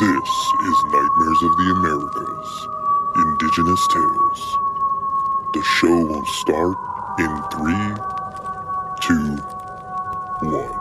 This is Nightmares of the Americas, Indigenous Tales. The show will start in 3, 2, 1.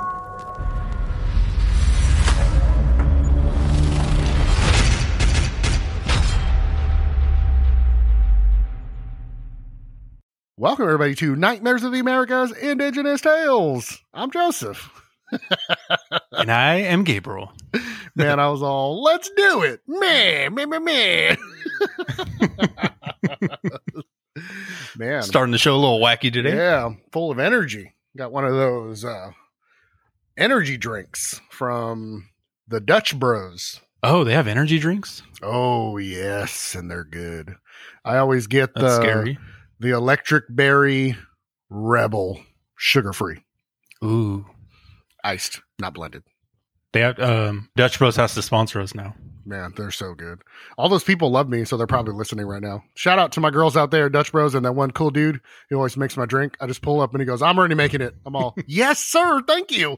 Welcome, everybody, to Nightmares of the Americas, Indigenous Tales. I'm Joseph. And I am Gabriel. Man, I was all, let's do it. Man. Man. Starting the show a little wacky today. Yeah, full of energy. Got one of those energy drinks from the Dutch Bros. Oh, they have energy drinks? Oh, yes, and they're good. I always get That's scary. The Electric Berry Rebel, sugar-free. Ooh. Iced, not blended. They have, Dutch Bros has to sponsor us now. Man, they're so good. All those people love me, so they're probably listening right now. Shout out to my girls out there, Dutch Bros, and that one cool dude who always makes my drink. I just pull up and he goes, I'm already making it. I'm all, yes, sir. Thank you.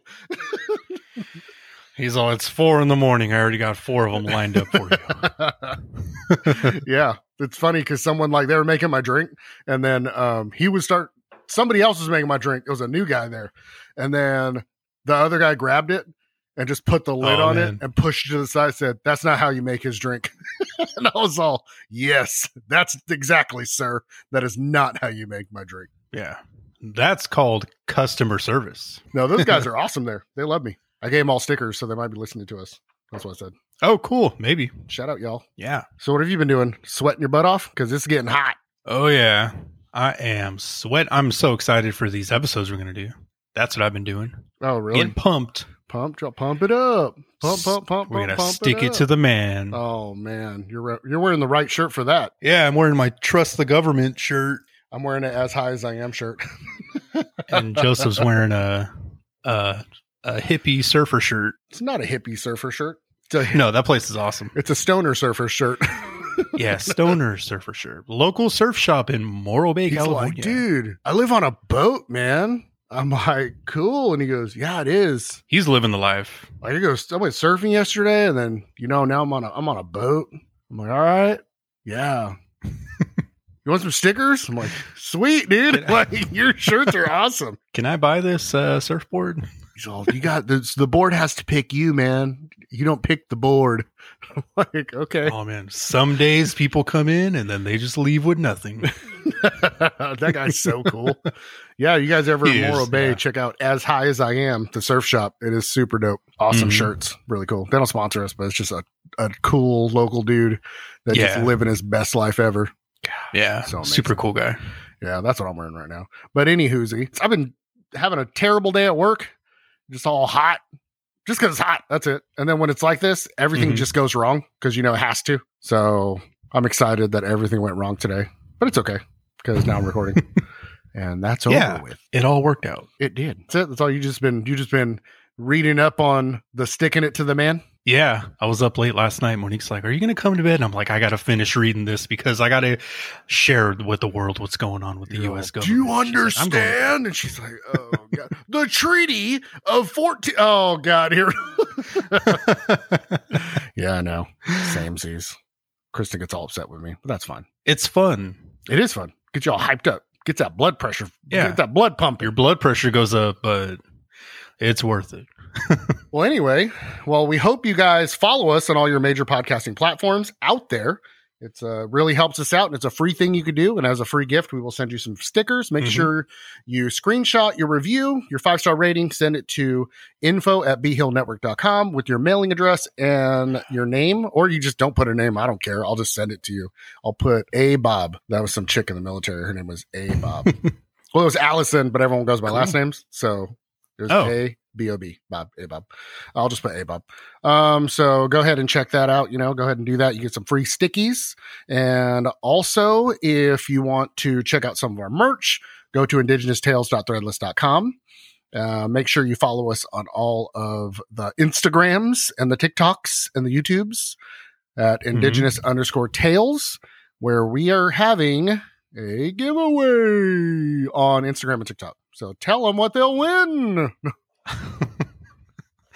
He's all, it's 4 a.m. I already got 4 of them lined up for you. Yeah. It's funny because someone they were making my drink and then somebody else was making my drink. It was a new guy there. And then the other guy grabbed it and just put the lid on it and pushed it to the side, said, that's not how you make his drink. And I was all, yes, that's exactly, sir. That is not how you make my drink. Yeah. That's called customer service. No, those guys are awesome there. They love me. I gave them all stickers, so they might be listening to us. That's what I said. Oh, cool. Maybe. Shout out, y'all. Yeah. So what have you been doing? Sweating your butt off? Because it's getting hot. Oh, yeah. I am I'm so excited for these episodes we're going to do. That's what I've been doing. Oh, really? Getting pumped. Pump it up. Pump. We're going to stick it to the man. Oh, man. You're wearing the right shirt for that. Yeah, I'm wearing my Trust the Government shirt. I'm wearing it As High As I Am shirt. And Joseph's wearing a hippie surfer shirt. It's not a hippie surfer shirt. No, that place is awesome. It's a stoner surfer shirt. Yeah, stoner surfer shirt. Local surf shop in Morro Bay, California. Like, dude, I live on a boat, man. I'm like, cool. And he goes, yeah, it is. He's living the life. Like, he goes, I went surfing yesterday, and then, now I'm on a boat. I'm like, all right. Yeah. You want some stickers? I'm like, sweet, dude. Like, your shirts are awesome. Can I buy this surfboard? He's all, you got this. The board has to pick you, man. You don't pick the board. I'm like, okay. Oh, man. Some days people come in and then they just leave with nothing. That guy's so cool. Yeah, you guys ever in Morro Bay, check out As High As I Am, the surf shop. It is super dope. Awesome shirts. Really cool. They don't sponsor us, but it's just a cool local dude that's just living his best life ever. Yeah. So super cool guy. Yeah, that's what I'm wearing right now. But anywhoozy, I've been having a terrible day at work. Just all hot. Just because it's hot. That's it. And then when it's like this, everything just goes wrong because, it has to. So I'm excited that everything went wrong today. But it's okay because now I'm recording. And that's over with. It all worked out. It did. That's it. That's all you just been reading up on the sticking it to the man? Yeah. I was up late last night. Monique's like, are you going to come to bed? And I'm like, I got to finish reading this because I got to share with the world what's going on with the U.S. government. Do you understand? And she's like, oh, God. The Treaty of 14. Oh, God. Here. Yeah, I know. Samesies. Kristen gets all upset with me, but that's fine. It's fun. It is fun. Get you all hyped up. Gets that blood pressure. Yeah. Get that blood pumping. Your blood pressure goes up, but it's worth it. Well, anyway, we hope you guys follow us on all your major podcasting platforms out there. It really helps us out, and it's a free thing you could do. And as a free gift, we will send you some stickers. Make sure you screenshot your review, your 5-star rating, send it to info@bhillnetwork.com with your mailing address and your name, or you just don't put a name. I don't care. I'll just send it to you. I'll put A. Bob. That was some chick in the military. Her name was A. Bob. Well, it was Allison, but everyone goes by last names. So there's A. B-O-B, Bob, A-Bob. I'll just put A-Bob. So go ahead and check that out. Go ahead and do that. You get some free stickies. And also, if you want to check out some of our merch, go to indigenoustales.threadless.com. Make sure you follow us on all of the Instagrams and the TikToks and the YouTubes at indigenous_tales, where we are having a giveaway on Instagram and TikTok. So tell them what they'll win.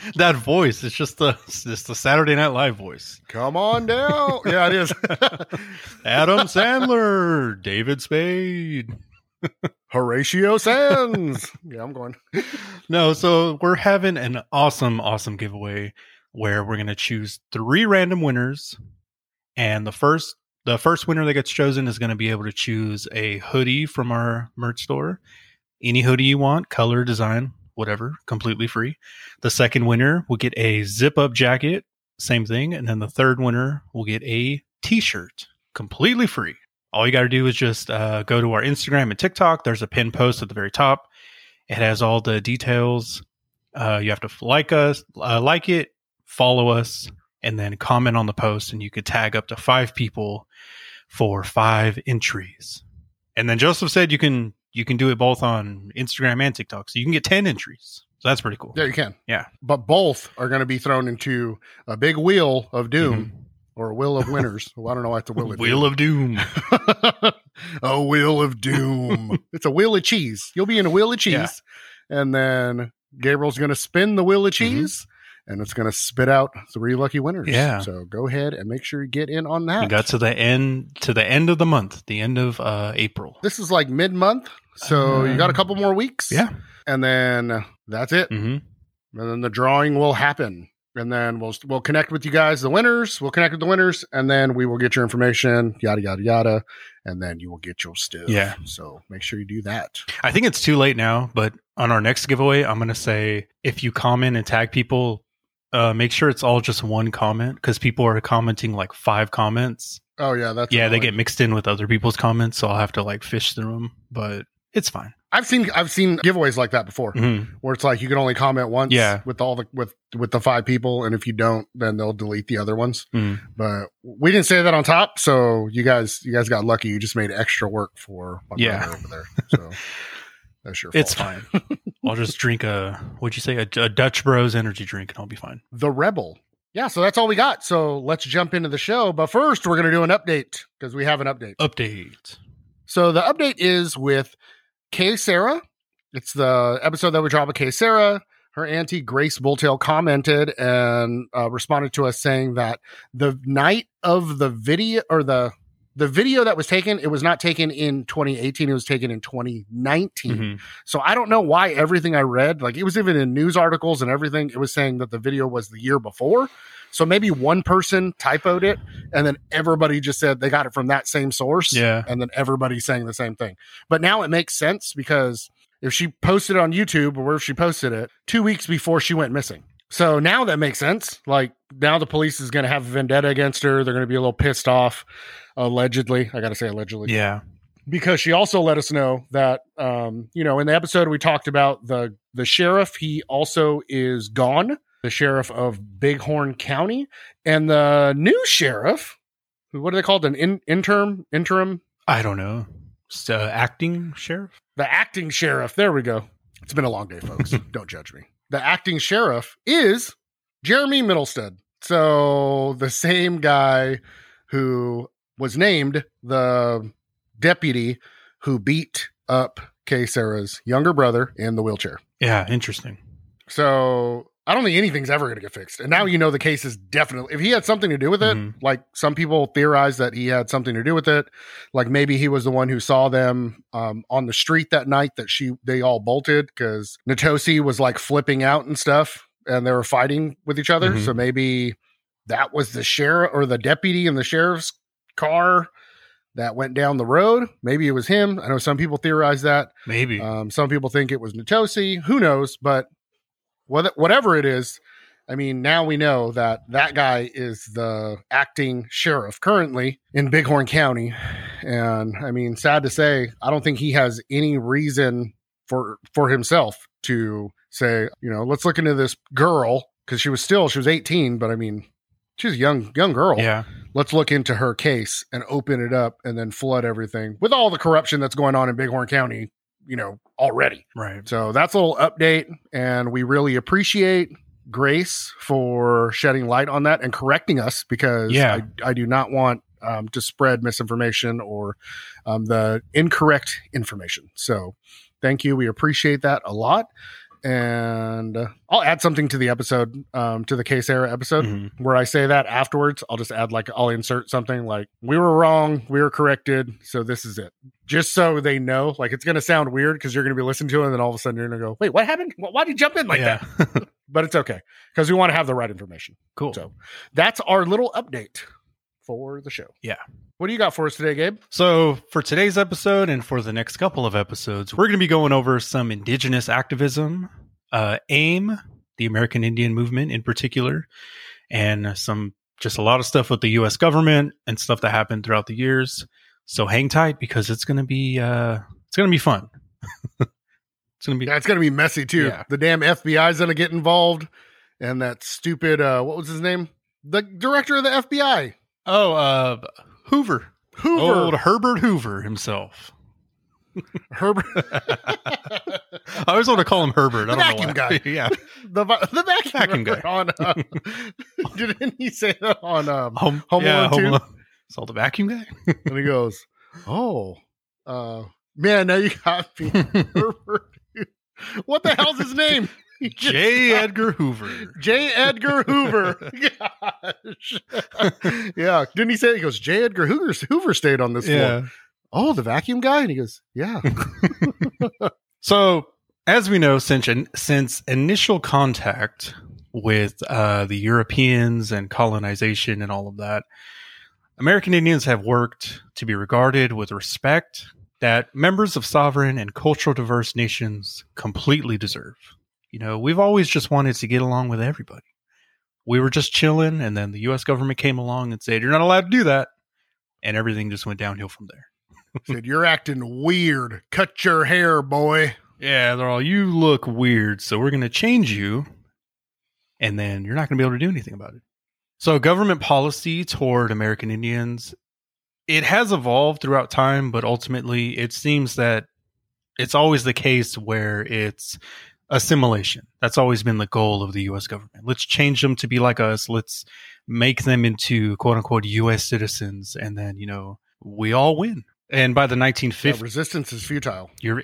That voice, it's just the Saturday Night Live voice. Come on down. Yeah, it is. Adam Sandler, David Spade. Horatio Sands. Yeah, I'm going. No, so we're having an awesome giveaway where we're going to choose 3 random winners, and the first winner that gets chosen is going to be able to choose a hoodie from our merch store. Any hoodie you want, color, design, whatever, completely free. The second winner will get a zip-up jacket, same thing, and then the third winner will get a t-shirt, completely free. All you got to do is just go to our Instagram and TikTok. There's a pinned post at the very top. It has all the details. You have to like it, follow us, and then comment on the post, and you could tag up to 5 people for 5 entries. And then Joseph said you can do it both on Instagram and TikTok, so you can get 10 entries. So that's pretty cool. Yeah, you can. Yeah. But both are going to be thrown into a big wheel of doom. Or a wheel of winners. Well, I don't know why it's a wheel of Wheel of Doom. A wheel of doom. It's a wheel of cheese. You'll be in a wheel of cheese. Yeah. And then Gabriel's going to spin the wheel of cheese. And it's going to spit out 3 lucky winners. Yeah. So go ahead and make sure you get in on that. You got to the end of the month, the end of April. This is like mid-month. So you got a couple more weeks. Yeah. And then that's it. And then the drawing will happen. And then we'll connect with you guys, the winners. We'll connect with the winners, and then we will get your information, yada, yada, yada. And then you will get your stuff. Yeah. So make sure you do that. I think it's too late now, but on our next giveaway, I'm going to say if you comment and tag people, make sure it's all just one comment, because people are commenting like 5 comments. Oh, yeah. That's they annoying. get mixed in with other people's comments, so I'll have to like fish through them, but it's fine. I've seen giveaways like that before, where it's like you can only comment once with all the with the 5 people, and if you don't, then they'll delete the other ones. But we didn't say that on top, so you guys got lucky. You just made extra work for my brother over there. So that's your fault. It's fine. I'll just drink what'd you say, a Dutch Bros energy drink, and I'll be fine. The Rebel. Yeah, so that's all we got. So let's jump into the show. But first, we're going to do an update, because we have an update. So the update is with Kay Sarah. It's the episode that we dropped with Kay Sarah. Her auntie Grace Bulltail commented and responded to us saying that the night of the video, or the video that was taken, it was not taken in 2018. It was taken in 2019. So I don't know why everything I read, like it was even in news articles and everything, it was saying that the video was the year before. So maybe one person typoed it, and then everybody just said they got it from that same source. Yeah. And then everybody's saying the same thing. But now it makes sense, because if she posted it on YouTube, or wherever she posted it, 2 weeks before she went missing. So now that makes sense. Like, now the police is going to have a vendetta against her. They're going to be a little pissed off, allegedly. I got to say allegedly. Yeah. Because she also let us know that, in the episode we talked about the sheriff, he also is gone. The sheriff of Bighorn County, and the new sheriff, what are they called? An interim? I don't know. It's, acting sheriff? The acting sheriff. There we go. It's been a long day, folks. Don't judge me. The acting sheriff is Jeremy Middlestead. So the same guy who was named the deputy who beat up Kay Sarah's younger brother in the wheelchair. Yeah, interesting. So I don't think anything's ever going to get fixed. And now the case is definitely, if he had something to do with it, like some people theorize that he had something to do with it. Like maybe he was the one who saw them on the street that night that they all bolted, because Natosi was like flipping out and stuff, and they were fighting with each other. So maybe that was the sheriff or the deputy in the sheriff's car that went down the road. Maybe it was him. I know some people theorize that. Maybe. Some people think it was Natosi. Who knows? But whatever it is, I mean, now we know that guy is the acting sheriff currently in Bighorn County. And I mean, sad to say, I don't think he has any reason for himself to say, let's look into this girl, because she was 18, but I mean, she's a young girl. Yeah. Let's look into her case and open it up and then flood everything with all the corruption that's going on in Bighorn County, already. Right. So that's a little update, and we really appreciate Grace for shedding light on that and correcting us, because I do not want to spread misinformation or the incorrect information. So thank you. We appreciate that a lot. And I'll add something to the episode, to the Case Era episode, where I say that afterwards. I'll just add I'll insert something like, we were wrong, we were corrected, so this is it. Just so they know, it's going to sound weird because you're going to be listening to it and then all of a sudden you're going to go, wait, what happened? Why did you jump in like that? But it's okay because we want to have the right information. Cool. So that's our little update for the show. Yeah. What do you got for us today, Gabe? So for today's episode and for the next couple of episodes, we're going to be going over some indigenous activism, AIM, the American Indian Movement in particular, and just a lot of stuff with the U.S. government and stuff that happened throughout the years. So hang tight because it's going to be fun. It's going to be messy too. Yeah. The damn FBI's going to get involved, and that stupid what was his name? The director of the FBI. Oh, Hoover. Old Herbert Hoover himself. Herbert. I always want to call him Herbert. The I don't vacuum know guy. Yeah. The vacuum guy. On, didn't he say that on Home Alone 2? It's all the vacuum guy. And he goes, oh, man, now you got me. Herbert. What the hell's his name? J. Edgar Hoover. J. Edgar Hoover. Gosh. Yeah. Didn't he say it? He goes, J. Edgar Hoover stayed on this floor. Oh, the vacuum guy? And he goes, yeah. So, as we know, since initial contact with the Europeans and colonization and all of that, American Indians have worked to be regarded with respect that members of sovereign and cultural diverse nations completely deserve. We've always just wanted to get along with everybody. We were just chilling, and then the U.S. government came along and said, you're not allowed to do that. And everything just went downhill from there. Said, you're acting weird. Cut your hair, boy. Yeah, they're all, you look weird, so we're going to change you, and then you're not going to be able to do anything about it. So government policy toward American Indians, it has evolved throughout time, but ultimately it seems that it's always the case where it's assimilation. That's always been the goal of the U.S. government. Let's change them to be like us. Let's make them into quote unquote U.S. citizens. And then, we all win. And by the 1950s, resistance is futile. Yeah.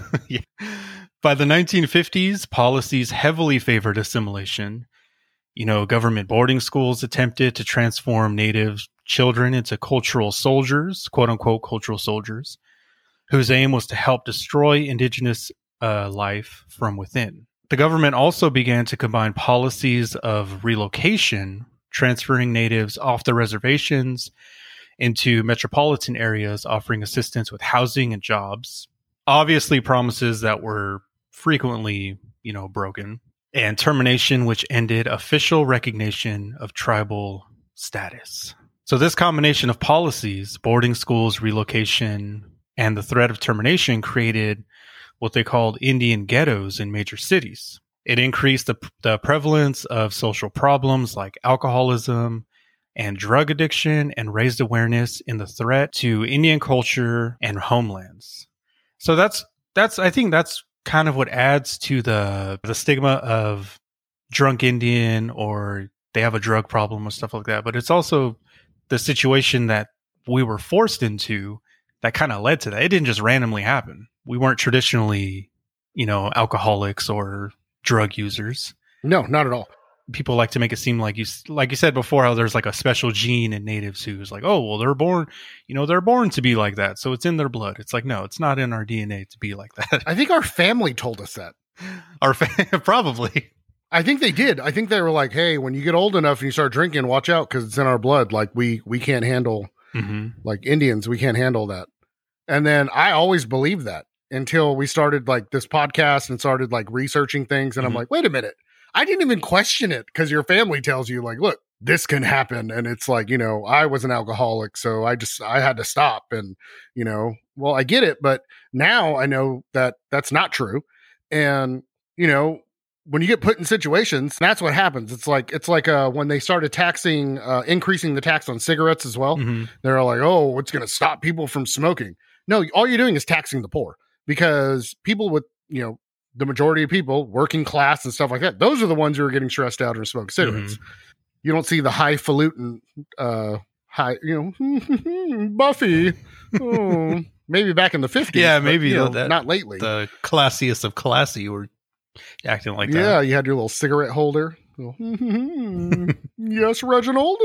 By the 1950s, policies heavily favored assimilation. Government boarding schools attempted to transform Native children into cultural soldiers, quote unquote cultural soldiers, whose aim was to help destroy indigenous life from within. The government also began to combine policies of relocation, transferring natives off the reservations into metropolitan areas, offering assistance with housing and jobs. Obviously, promises that were frequently, broken. And termination, which ended official recognition of tribal status. So this combination of policies, boarding schools, relocation, and the threat of termination created what they called Indian ghettos in major cities. It increased the prevalence of social problems like alcoholism and drug addiction, and raised awareness in the threat to Indian culture and homelands. So I think that's kind of what adds to the stigma of drunk Indian, or they have a drug problem or stuff like that. But it's also the situation that we were forced into that kind of led to that. It didn't just randomly happen. We weren't traditionally, alcoholics or drug users. No, not at all. People like to make it seem like you said before, how there's like a special gene in natives who's like, oh, well, they're born to be like that. So it's in their blood. It's like, no, it's not in our DNA to be like that. I think our family told us that. Probably. I think they did. I think they were like, hey, when you get old enough and you start drinking, watch out because it's in our blood. Like we can't handle, like Indians, we can't handle that. And then I always believed that until we started like this podcast and started like researching things. And I'm like, wait a minute. I didn't even question it because your family tells you like, look, this can happen. And it's like, I was an alcoholic, so I had to stop. And, well, I get it. But now I know that that's not true. And, when you get put in situations, that's what happens. It's like when they started increasing the tax on cigarettes as well. They're like, oh, it's going to stop people from smoking. No, all you're doing is taxing the poor, because people with, the majority of people, working class and stuff like that, those are the ones who are getting stressed out and smoking cigarettes. You don't see the highfalutin, Buffy. Oh, maybe back in the 50s. Yeah, maybe but, not lately. The classiest of classy were acting like Yeah, that. you had your little cigarette holder. Yes, Reginald.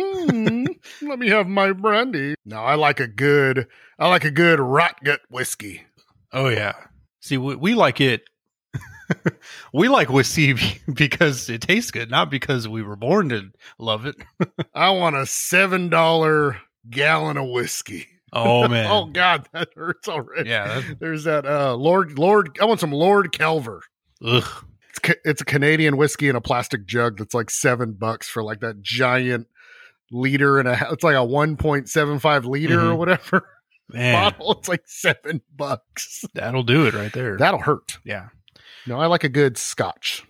Let me have my brandy. No, I like a good rot gut whiskey. Oh yeah. See, we like it. We like whiskey because it tastes good, not because we were born to love it. I want a $7 gallon of whiskey. Oh man. Oh God, that hurts already. Yeah. There's that Lord. I want some Lord Kelver. Ugh. It's a Canadian whiskey in a plastic jug that's like $7 for like that giant liter and it's like a 1.75 liter or whatever Man, bottle. It's like $7. that'll do it right there. That'll hurt. Yeah. No, I like a good scotch.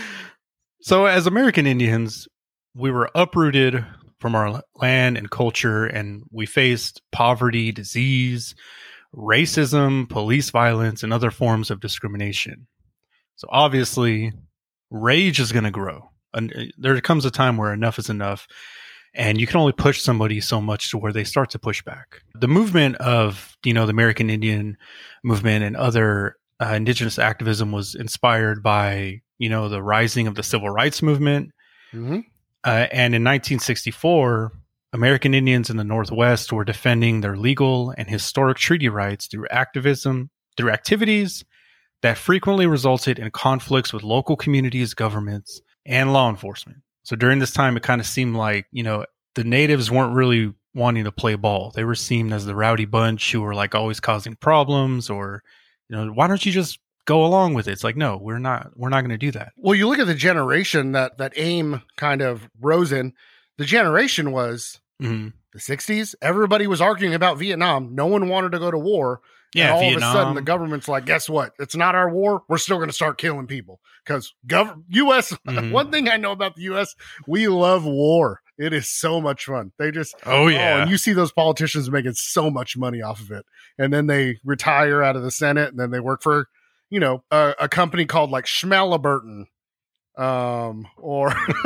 So as American Indians, we were uprooted from our land and culture, and we faced poverty, disease, racism, police violence, and other forms of discrimination. So obviously, rage is going to grow. And there comes a time where enough is enough, and you can only push somebody so much to where they start to push back. The movement of, the American Indian movement and other indigenous activism was inspired by, the rising of the civil rights movement. Mm-hmm. And in 1964, American Indians in the Northwest were defending their legal and historic treaty rights through activities that frequently resulted in conflicts with local communities, governments, and law enforcement. So during this time, it kind of seemed like, the natives weren't really wanting to play ball. They were seen as the rowdy bunch who were like always causing problems, or, why don't you just go along with it? It's like, no, we're not going to do that. Well, you look at the generation that AIM kind of rose in. The generation was the 60s. Everybody was arguing about Vietnam. No one wanted to go to war. Yeah, and all Vietnam. of a sudden, the government's like, guess what? It's not our war. We're still going to start killing people. Because U.S., one thing I know about the U.S., we love war. It is so much fun. They just, and you see those politicians making so much money off of it. And then they retire out of the Senate, and then they work for, a company called like Schmaliburton, or, or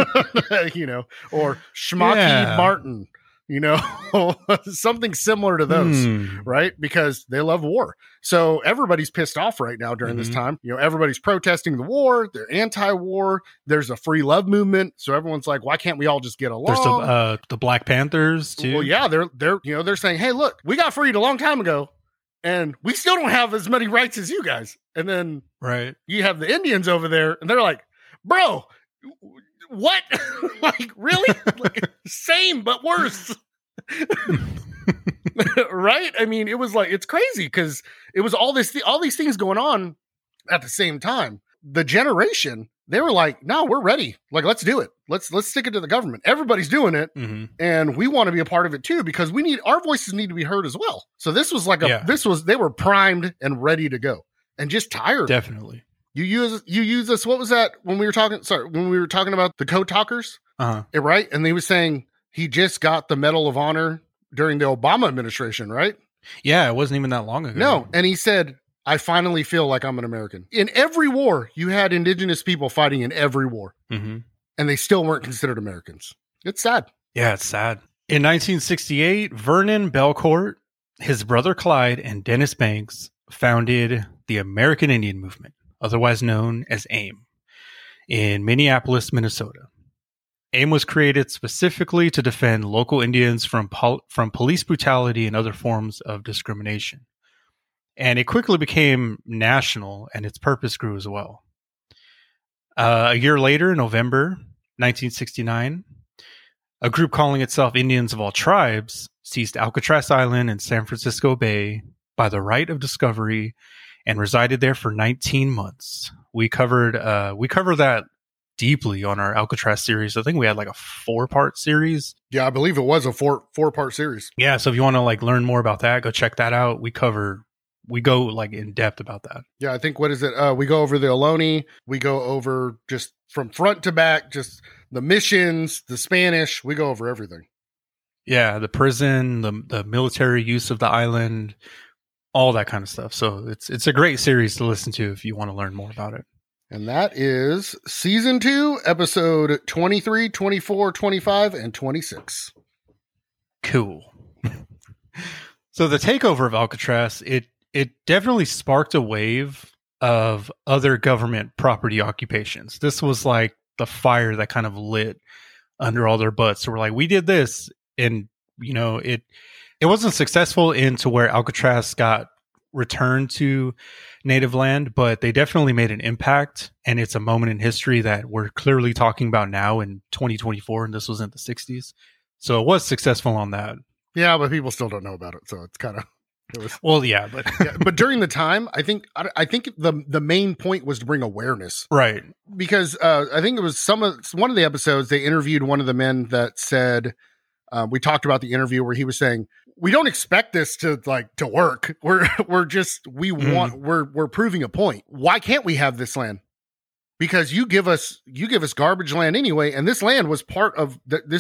Schmucky Martin. Something similar to those, right? Because they love war. So everybody's pissed off right now during this time. Everybody's protesting the war. They're anti-war. There's a free love movement. So everyone's like, why can't we all just get along? There's the Black Panthers too. Well, yeah, they're saying, hey, look, we got freed a long time ago, and we still don't have as many rights as you guys. And then you have the Indians over there, and they're like, bro, what? Like, really? Like, same but worse. Right? I mean, it was like, it's crazy because it was all these things going on at the same time. The generation, they were like, no, we're ready. Like, let's do it. Let's stick it to the government. Everybody's doing it. And we want to be a part of it too, because our voices need to be heard as well. So this was like they were primed and ready to go and just tired. Definitely. You use this. What was that when we were talking? Sorry, when we were talking about the code talkers, right? And they were saying he just got the Medal of Honor during the Obama administration, right? Yeah, it wasn't even that long ago. No, and he said, "I finally feel like I'm an American." In every war, you had indigenous people fighting in every war, and they still weren't considered Americans. It's sad. Yeah, it's sad. In 1968, Vernon Belcourt, his brother Clyde, and Dennis Banks founded the American Indian Movement, otherwise known as AIM, in Minneapolis, Minnesota. AIM was created specifically to defend local Indians from police brutality and other forms of discrimination. And it quickly became national, and its purpose grew as well. A year later, November 1969, a group calling itself Indians of All Tribes seized Alcatraz Island in San Francisco Bay by the right of discovery and resided there for 19 months. We covered that deeply on our Alcatraz series. I think we had like a 4-part series. Yeah, I believe it was a four-part series. Yeah, so if you want to like learn more about that, go check that out. We go like in depth about that. Yeah, I think, what is it? We go over the Ohlone. We go over just from front to back, just the missions, the Spanish. We go over everything. Yeah, the prison, the military use of the island, all that kind of stuff. So it's a great series to listen to if you want to learn more about it. And that is season 2, episode 23, 24, 25, and 26. Cool. So the takeover of Alcatraz, it definitely sparked a wave of other government property occupations. This was like the fire that kind of lit under all their butts. So we're like, we did this, and it wasn't successful into where Alcatraz got returned to native land, but they definitely made an impact, and it's a moment in history that we're clearly talking about now in 2024, and this was in the 60s. So it was successful on that. Yeah, but people still don't know about it, so it's kind of but during the time, I think the main point was to bring awareness, right? Because I think it was one of the episodes they interviewed one of the men that said, we talked about the interview where he was saying, we don't expect this to work. We're proving a point. Why can't we have this land? Because you give us garbage land anyway, and this land was part of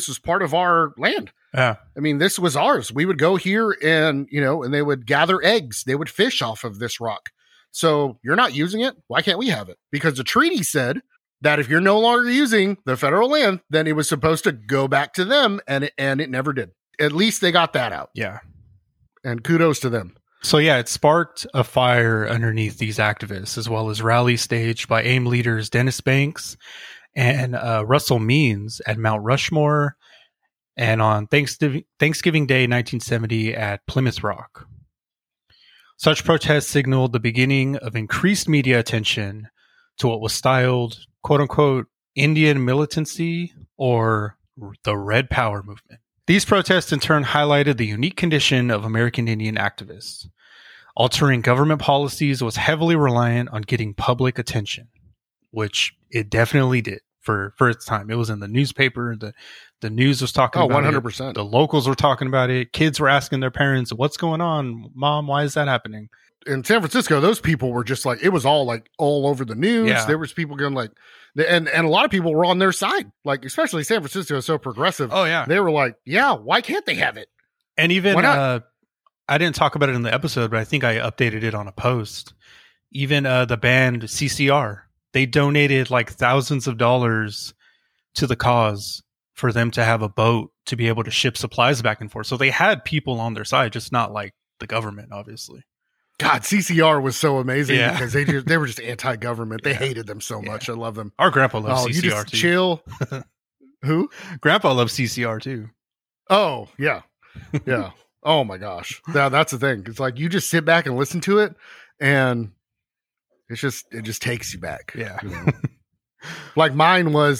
our land. Yeah. I mean, this was ours. We would go here and they would gather eggs. They would fish off of this rock. So you're not using it. Why can't we have it? Because the treaty said that if you're no longer using the federal land, then it was supposed to go back to them, and it never did. At least they got that out. Yeah. And kudos to them. So yeah, it sparked a fire underneath these activists, as well as rallies staged by AIM leaders Dennis Banks and Russell Means at Mount Rushmore, and on Thanksgiving Day 1970 at Plymouth Rock. Such protests signaled the beginning of increased media attention to what was styled, quote-unquote, Indian militancy, or the Red Power movement. These protests in turn highlighted the unique condition of American Indian activists. Altering government policies was heavily reliant on getting public attention, which it definitely did for its time. It was in the newspaper. The news was talking about 100%. it. The locals were talking about it. Kids were asking their parents, what's going on? Mom, why is that happening? In San Francisco, those people were just like, it was all over the news. Yeah. There was people going and a lot of people were on their side, especially San Francisco is so progressive. Oh yeah. They were like, yeah, why can't they have it? And even, I didn't talk about it in the episode, but I think I updated it on a post. Even the band CCR, they donated thousands of dollars to the cause for them to have a boat to be able to ship supplies back and forth. So they had people on their side, just not the government, obviously. God, CCR was so amazing Yeah. because they were just anti-government. They hated them so much. I love them. Our grandpa loves CCR you just too. chill. Who? Grandpa loves CCR too. Oh, yeah. Yeah. Oh my gosh. Yeah, that's the thing. It's you just sit back and listen to it, and it just takes you back. Yeah. Mine was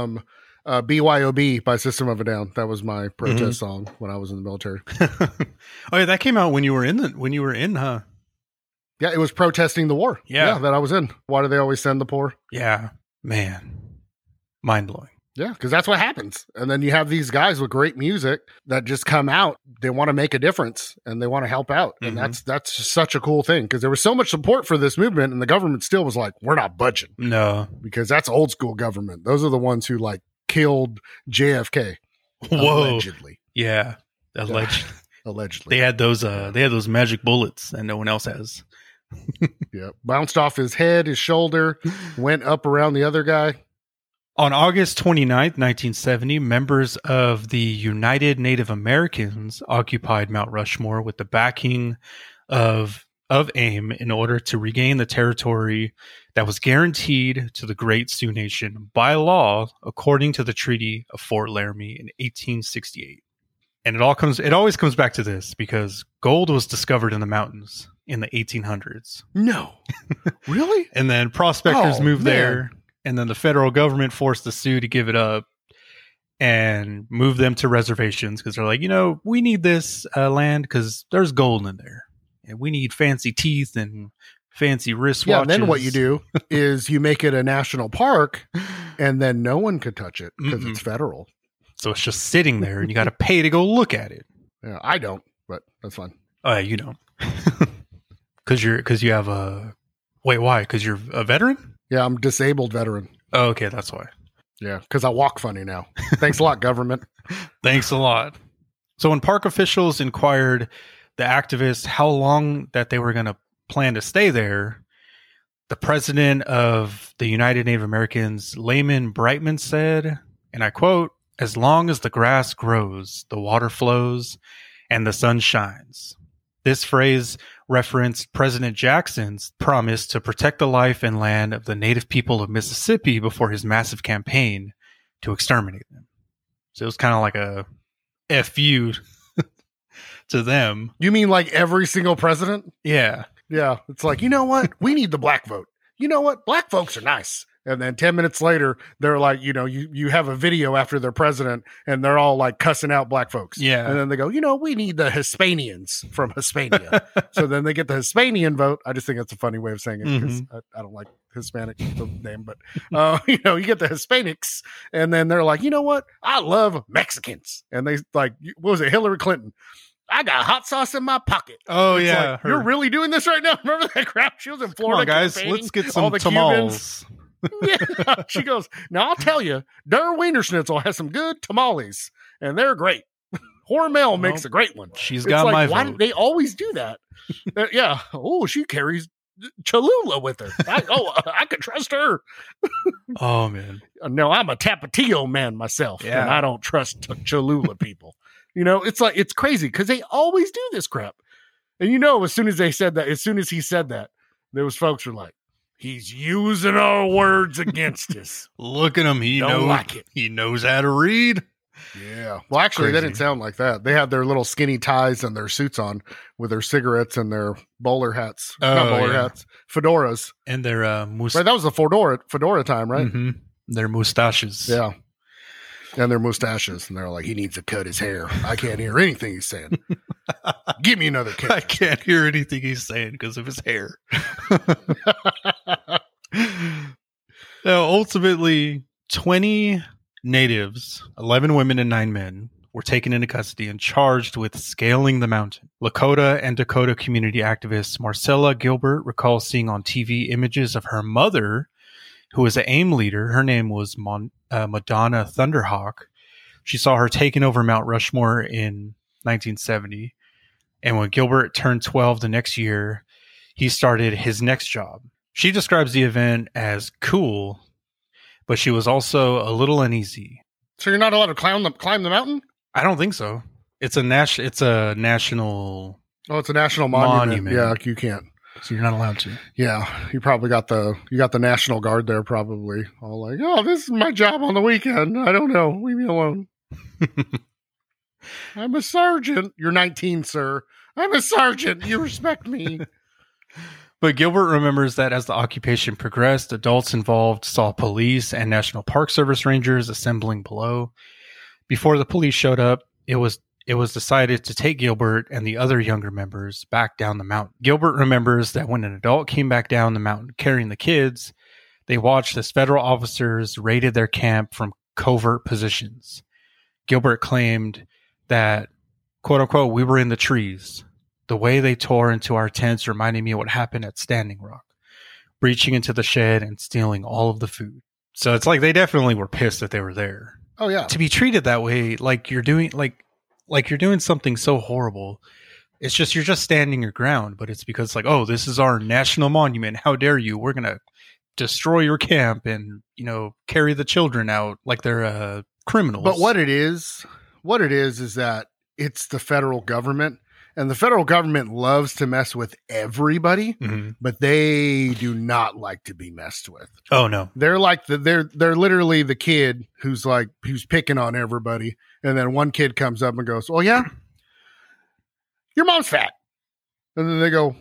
BYOB by System of a Down. That was my protest song when I was in the military. Oh yeah, that came out when you were in, huh? Yeah, it was protesting the war. Yeah, that I was in. Why do they always send the poor? Yeah, man, mind blowing. Yeah, because that's what happens. And then you have these guys with great music that just come out. They want to make a difference and they want to help out. And that's just such a cool thing because there was so much support for this movement, and the government still was like, we're not budging. No, because that's old school government. Those are the ones who killed JFK. Whoa. Allegedly. Yeah, allegedly. Allegedly. They had those magic bullets that no one else has. Yeah, bounced off his head, his shoulder, went up around the other guy. On August 29th, 1970, members of the United Native Americans occupied Mount Rushmore with the backing of AIM in order to regain the territory that was guaranteed to the Great Sioux Nation by law, according to the Treaty of Fort Laramie in 1868. And it always comes back to this because gold was discovered in the mountains in the 1800s. No. Really? And then prospectors moved there, and then the federal government forced the Sioux to give it up and move them to reservations because they're like, we need this land because there's gold in there. And we need fancy teeth and fancy wristwatches. Yeah, and then what you do is you make it a national park, and then no one could touch it because it's federal. So it's just sitting there, and you got to pay to go look at it. Yeah, I don't, but that's fine. You don't, because you have a wait. Why? Because you're a veteran? Yeah, I'm a disabled veteran. Oh, okay, that's why. Yeah, because I walk funny now. Thanks a lot, government. Thanks a lot. So when park officials inquired the activists how long that they were going to plan to stay there, the president of the United Native Americans, Lyman Brightman, said, and I quote, "As long as the grass grows, the water flows, and the sun shines, This phrase referenced President Jackson's promise to protect the life and land of the native people of Mississippi before his massive campaign to exterminate them. So it was kind of like a FU to them. You mean like every single president? Yeah. Yeah. It's like, you know what? We need the black vote. You know what? Black folks are nice. And then 10 minutes later, they're like, you have a video after their president and they're all like cussing out black folks. Yeah. And then they go, we need the Hispanians from Hispania. So then they get the Hispanian vote. I just think that's a funny way of saying it because I don't like Hispanic the name, but you get the Hispanics and then they're like, you know what? I love Mexicans. And they like, what was it? Hillary Clinton. I got hot sauce in my pocket. Oh, it's yeah. Like, you're really doing this right now? Remember that crap? She was in Florida. Come on, guys. Let's get some all the tamales. Yeah. She goes, now I'll tell you, Der Wiener Schnitzel has some good tamales, and they're great. Hormel makes a great one. She's It's got like, my why vote. do they always do that? Yeah. Oh, she carries Cholula with her. I could trust her. Oh, man. No, I'm a Tapatio man myself, Yeah. and I don't trust Cholula people. It's like, it's crazy because they always do this crap. And as soon as he said that, there was folks who were like, he's using our words against us. Look at him. He Don't knows. like it. He knows how to read. Yeah. Well, actually, they Crazy. didn't sound like that. They had their little skinny ties and their suits on with their cigarettes and their bowler hats. Not bowler hats. Fedoras. And their Right, that was the fedora time, right? Their mustaches. Yeah. And their mustaches. And they're like, he needs to cut his hair. I can't hear anything he's saying. Give me another I kick. can't hear anything he's saying because of his hair. Now, ultimately, 20 natives, 11 women and 9 men, were taken into custody and charged with scaling the mountain. Lakota and Dakota community activist Marcella Gilbert recalls seeing on TV images of her mother, who was an AIM leader. Her name was Madonna Thunderhawk. She saw her taken over Mount Rushmore in 1970. And when Gilbert turned 12 the next year, he started his next job. She describes the event as cool, but she was also a little uneasy. So you're not allowed to climb the mountain? I don't think so. It's a national. Oh, it's a national monument. Monument. Yeah, you can't. So you're not allowed to. Yeah, you probably got the National Guard there probably. All like, oh, this is my job on the weekend. I don't know. Leave me alone. I'm a sergeant. You're 19, sir. I'm a sergeant. You respect me. But Gilbert remembers that as the occupation progressed, adults involved saw police and National Park Service rangers assembling below. Before the police showed up, it was decided to take Gilbert and the other younger members back down the mountain. Gilbert remembers that when an adult came back down the mountain carrying the kids, they watched as federal officers raided their camp from covert positions. Gilbert claimed that, quote unquote, we were in the trees. The way they tore into our tents reminded me of what happened at Standing Rock, breaching into the shed and stealing all of the food. So it's like they definitely were pissed that they were there. Oh yeah. To be treated that way, like you're doing you're doing something so horrible. It's just you're just standing your ground, but it's because like, oh, this is our national monument. How dare you? We're gonna destroy your camp and carry the children out like they're criminals. But what it is that it's the federal government, and the federal government loves to mess with everybody, but they do not like to be messed with. Oh no, they're like they're literally the kid who's picking on everybody, and then one kid comes up and goes, "Oh yeah, your mom's fat," and then they go,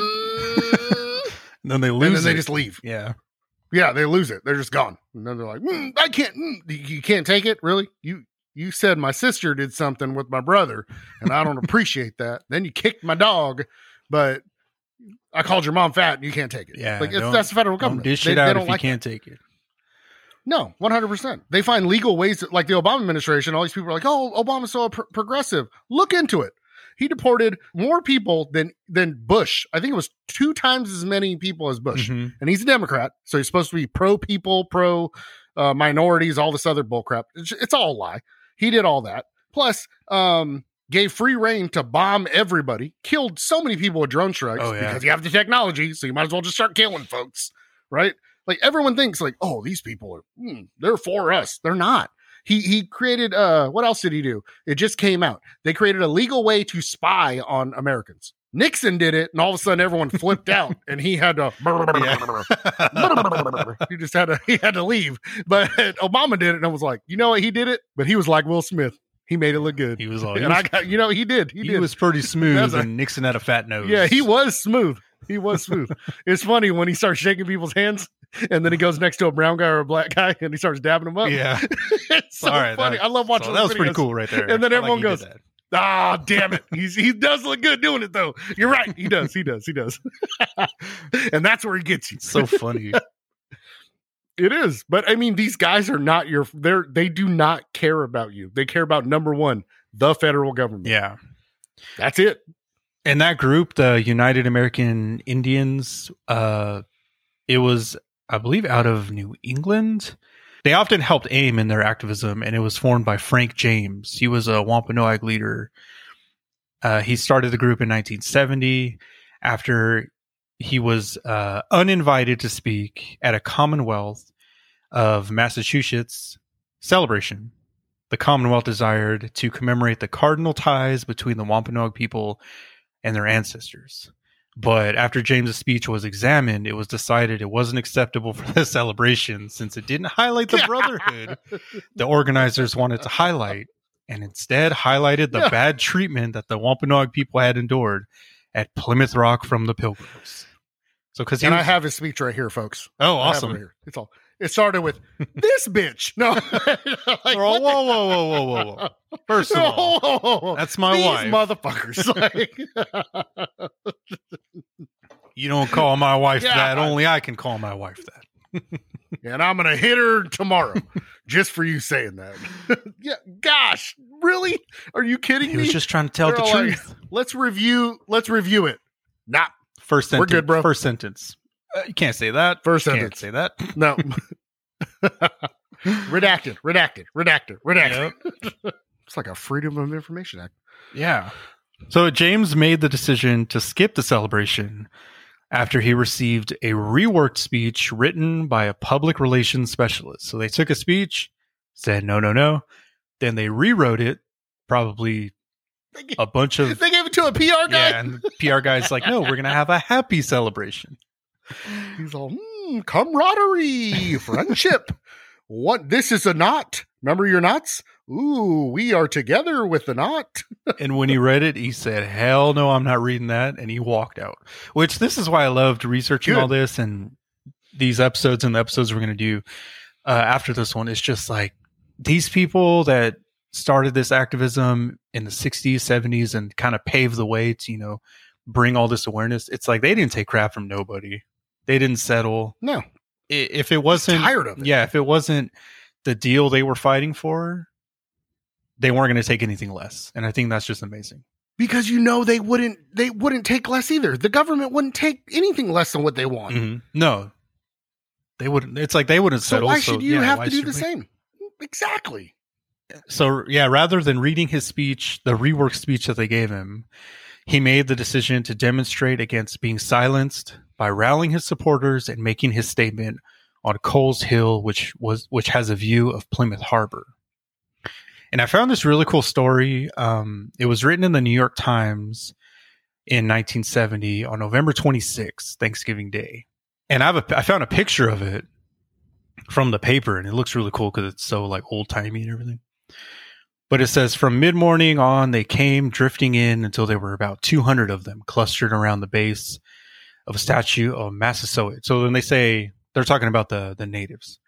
and then they lose, and then they it. just leave. Yeah. Yeah, they lose it. They're just gone. And then they're like, I can't. You can't take it? Really? You said my sister did something with my brother, and I don't appreciate that. Then you kicked my dog, but I called your mom fat, and you can't take it. Yeah, that's the federal government. Don't dish it out don't if you can't take it. No, 100%. They find legal ways, like the Obama administration. All these people are like, "Oh, Obama's so progressive." Look into it. He deported more people than Bush. I think it was 2 times as many people as Bush. And he's a Democrat, so he's supposed to be pro-people, pro-minorities, all this other bullcrap. It's all a lie. He did all that. Plus, gave free reign to bomb everybody. Killed so many people with drone strikes because you have the technology, so you might as well just start killing folks, right? Like, everyone thinks, like, oh, these people are, they're for us. They're not. He created, what else did he do? It just came out. They created a legal way to spy on Americans. Nixon did it, and all of a sudden everyone flipped out, and he had to. He had to leave. But Obama did it, and I was like, you know what? He did it, but he was like Will Smith. He made it look good. He was like, he did. He was pretty smooth, and Nixon had a fat nose. Yeah, he was smooth. It's funny when he starts shaking people's hands, and then he goes next to a brown guy or a black guy, and he starts dabbing them up. Yeah, it's so funny. I love watching. That was pretty cool, right there. And then everyone goes, "Ah, damn it! He does look good doing it, though." You're right. He does. And that's where he gets you. So funny. It is, but I mean, these guys are not they do not care about you. They care about number one, the federal government. Yeah, that's it. And that group, the United American Indians, it was, I believe, out of New England. They often helped AIM in their activism, and it was formed by Frank James. He was a Wampanoag leader. He started the group in 1970 after he was uninvited to speak at a Commonwealth of Massachusetts celebration. The Commonwealth desired to commemorate the cardinal ties between the Wampanoag people and their ancestors. But after James's speech was examined, it was decided it wasn't acceptable for the celebration since it didn't highlight the brotherhood the organizers wanted to highlight, and instead highlighted the bad treatment that the Wampanoag people had endured at Plymouth Rock from the Pilgrims. So, I have his speech right here, folks. Oh, awesome! It's all. It started with this bitch. No, whoa! First of all, that's my wife. Motherfuckers. You don't call my wife that. Only I can call my wife that. And I'm gonna hit her tomorrow, just for you saying that. Yeah, gosh, really? Are you kidding me? He was just trying to tell the truth. Let's review it. Nah, first sentence. We're good, bro. First sentence. You can't say that. First you sentence. Can't say that. No. Redacted. Yep. It's like a Freedom of Information Act. Yeah. So James made the decision to skip the celebration after he received a reworked speech written by a public relations specialist. So they took a speech, said no. Then they rewrote it, probably a bunch of... They gave it to a PR guy? Yeah, and the PR guy's like, no, we're going to have a happy celebration. He's all, camaraderie, friendship. What? This is a knot. Remember your knots? Ooh, we are together with the knot. And when he read it, he said, hell no, I'm not reading that. And he walked out. Which, this is why I loved researching all this and these episodes and the episodes we're going to do after this one. It's just like these people that started this activism in the 60s, 70s, and kind of paved the way to, bring all this awareness. It's like they didn't take crap from nobody. They didn't settle. No. If it wasn't tired of it. Yeah, if it wasn't the deal they were fighting for, they weren't going to take anything less. And I think that's just amazing. Because they wouldn't take less either. The government wouldn't take anything less than what they want. Mm-hmm. No. They wouldn't. It's like they wouldn't settle. So why should you have to do the same? Exactly. So rather than reading his speech, the reworked speech that they gave him, he made the decision to demonstrate against being silenced by rallying his supporters and making his statement on Coles Hill, which has a view of Plymouth Harbor. And I found this really cool story. It was written in the New York Times in 1970 on November 26th, Thanksgiving Day. And I found a picture of it from the paper, and it looks really cool because it's so like old timey and everything. But it says, from mid-morning on, they came drifting in until there were about 200 of them clustered around the base of a statue of Massasoit. So when they say, they're talking about the natives.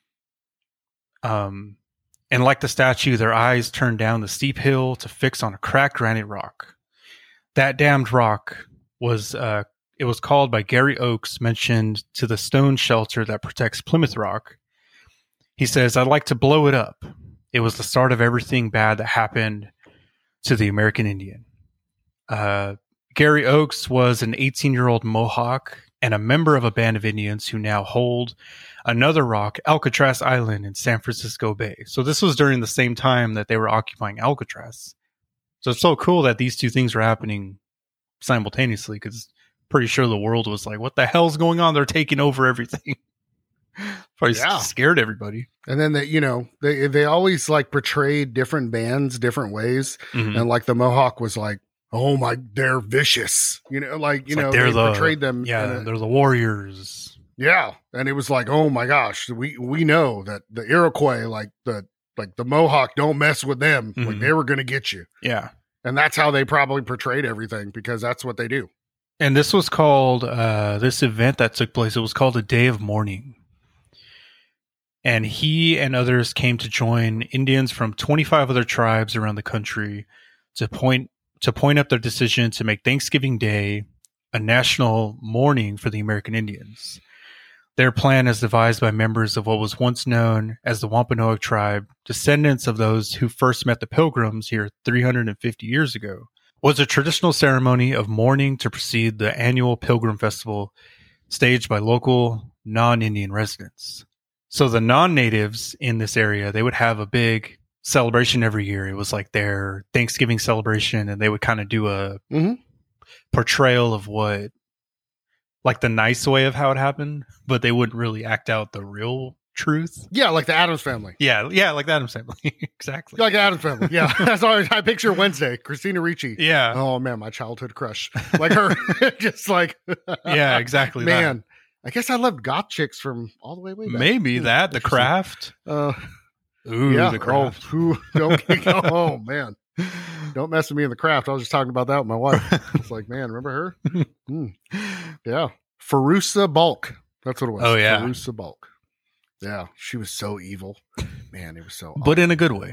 And like the statue, their eyes turned down the steep hill to fix on a cracked granite rock. That damned rock was, it was called by Gary Oakes, mentioned to the stone shelter that protects Plymouth Rock. He says, I'd like to blow it up. It was the start of everything bad that happened to the American Indian. Gary Oakes was an 18-year-old Mohawk and a member of a band of Indians who now hold another rock, Alcatraz Island in San Francisco Bay. So this was during the same time that they were occupying Alcatraz. So it's so cool that these two things were happening simultaneously, because pretty sure the world was like, what the hell's going on? They're taking over everything. Probably scared everybody. And then they always like portrayed different bands different ways. Mm-hmm. And like the Mohawk was like oh my, they're vicious. You know, like, you It's know, they're they the portrayed them. they're the warriors. Yeah. And it was like, oh my gosh, we know that the Iroquois, like the Mohawk, don't mess with them. Like Mhm. they were going to get you. Yeah. And that's how they probably portrayed everything, because that's what they do. And this was called, this event that took place, it was called a Day of Mourning. And he and others came to join Indians from 25 other tribes around the country to point up their decision to make Thanksgiving Day a national mourning for the American Indians. Their plan, as devised by members of what was once known as the Wampanoag tribe, descendants of those who first met the Pilgrims here 350 years ago, was a traditional ceremony of mourning to precede the annual Pilgrim Festival staged by local non-Indian residents. So the non-natives in this area, they would have a big celebration every year. It was like their Thanksgiving celebration, and they would kind of do a portrayal of what, like the nice way of how it happened, but they wouldn't really act out the real truth. Yeah, like the Addams Family. Yeah, like the Addams Family. Exactly. Like the Addams Family. Yeah. That's all I picture Wednesday. Christina Ricci. Yeah. Oh man, my childhood crush. Like her. Just like Yeah, exactly. Man. I guess I loved goth chicks from all the way back. Maybe that, The Craft. Ooh, The Craft. Oh man. Don't mess with me in The Craft. I was just talking about that with my wife. It's like, man, remember her? Yeah. Farusa Bulk. That's what it was. Oh, yeah. Farusa Bulk. Yeah. She was so evil. Man, it was so awful. But in a good way.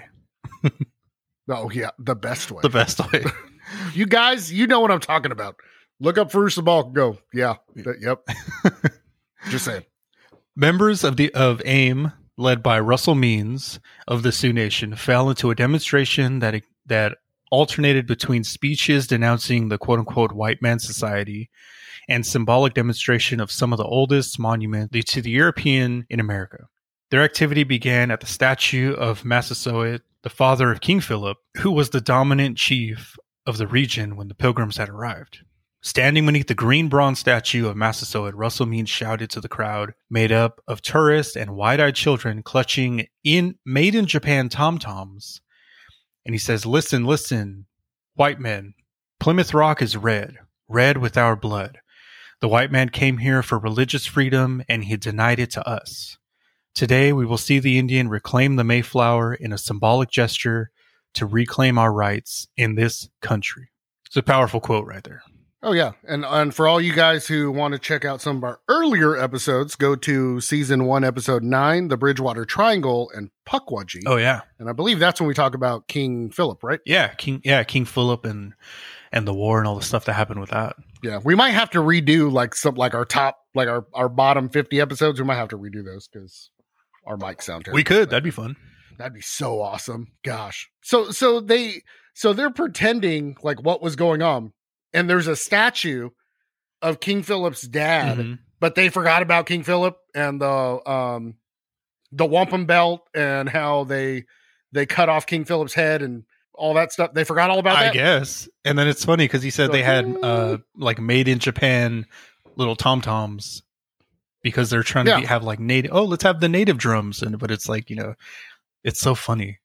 Oh, yeah. The best way. The best way. You guys, you know what I'm talking about. Look up Farusa Bulk and go, yeah. Yep. Just saying. Members of AIM, led by Russell Means of the Sioux Nation, fell into a demonstration that alternated between speeches denouncing the quote-unquote white man society and symbolic demonstration of some of the oldest monuments to the European in America. Their activity began at the statue of Massasoit, the father of King Philip, who was the dominant chief of the region when the Pilgrims had arrived. Standing beneath the green bronze statue of Massasoit, Russell Means shouted to the crowd, made up of tourists and wide-eyed children clutching made in Japan tom-toms. And he says, listen, white men, Plymouth Rock is red with our blood. The white man came here for religious freedom, and he denied it to us. Today, we will see the Indian reclaim the Mayflower in a symbolic gesture to reclaim our rights in this country. It's a powerful quote right there. Oh, yeah. And for all you guys who want to check out some of our earlier episodes, go to season 1, episode 9, the Bridgewater Triangle and Pukwudgie. Oh, yeah. And I believe that's when we talk about King Philip, right? Yeah, King Philip and the war and all the stuff that happened with that. Yeah. We might have to redo our top, like our bottom 50 episodes. We might have to redo those because our mics sound terrible. We could. That'd be fun. That'd be so awesome. Gosh. So they're pretending like what was going on. And there's a statue of King Philip's dad, but they forgot about King Philip and the wampum belt and how they cut off King Philip's head and all that stuff. They forgot all about that, I guess. And then it's funny because he said they had like made in Japan little tom-toms because they're trying to have like native. Oh, let's have the native drums, but it's like, it's so funny.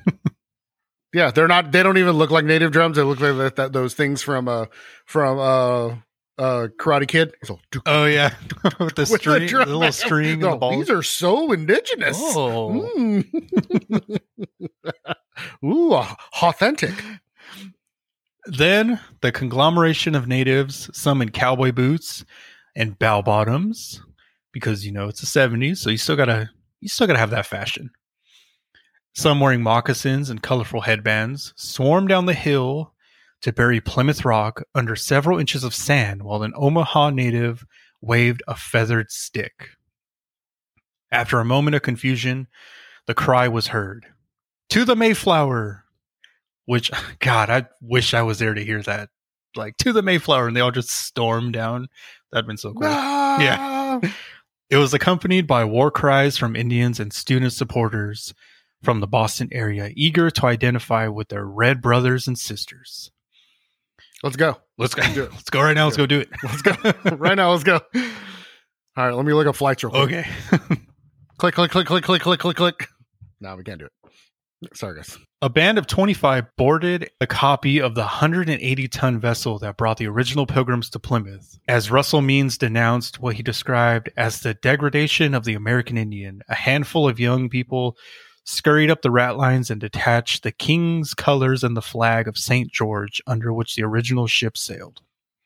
Yeah, they're not. They don't even look like native drums. They look like those things from Karate Kid. Oh yeah, with the string, the little string. No, and the balls. These are so indigenous. Oh, Ooh, authentic. Then the conglomeration of natives, some in cowboy boots and bow bottoms, because it's the 70s, so you still gotta have that fashion. Some wearing moccasins and colorful headbands swarmed down the hill to bury Plymouth Rock under several inches of sand while an Omaha native waved a feathered stick. After a moment of confusion, the cry was heard, "To the Mayflower!" Which, God, I wish I was there to hear that. Like, "To the Mayflower," and they all just stormed down. That'd been so cool. Ah! Yeah. It was accompanied by war cries from Indians and student supporters from the Boston area, eager to identify with their red brothers and sisters. Let's go. Let's go. Let's go right now. Let's go do it. Let's go right now. Let's go. All right. Let me look up flights real quick. Okay. Click. No, we can't do it. Sorry, guys. A band of 25 boarded a copy of the 180-ton vessel that brought the original Pilgrims to Plymouth, as Russell Means denounced what he described as the degradation of the American Indian. A handful of young people scurried up the ratlines and detached the king's colors and the flag of St. George, under which the original ship sailed.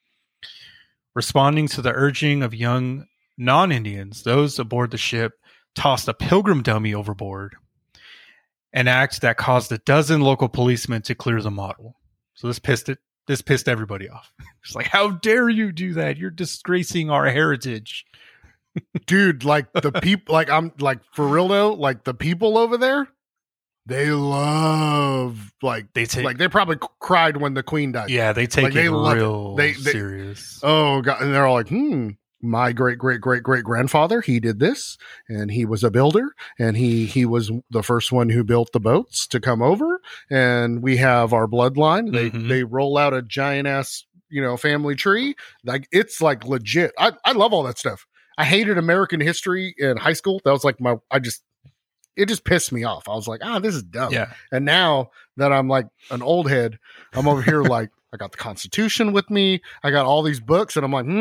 Responding to the urging of young non-Indians, those aboard the ship tossed a pilgrim dummy overboard, an act that caused a dozen local policemen to clear the model. So this pissed everybody off. It's like, how dare you do that? You're disgracing our heritage. Dude, like the people, like I'm like for real though, like the people over there, they love they probably cried when the queen died. Yeah, they take like, they it love real They serious. Oh god, and they're all like, my great grandfather, he did this, and he was a builder, and he was the first one who built the boats to come over, and we have our bloodline. They roll out a giant ass, family tree. Like it's like legit. I love all that stuff. I hated American history in high school. That was like it just pissed me off. I was like, this is dumb. Yeah. And now that I'm like an old head, I'm over here like, I got the Constitution with me. I got all these books, and I'm like,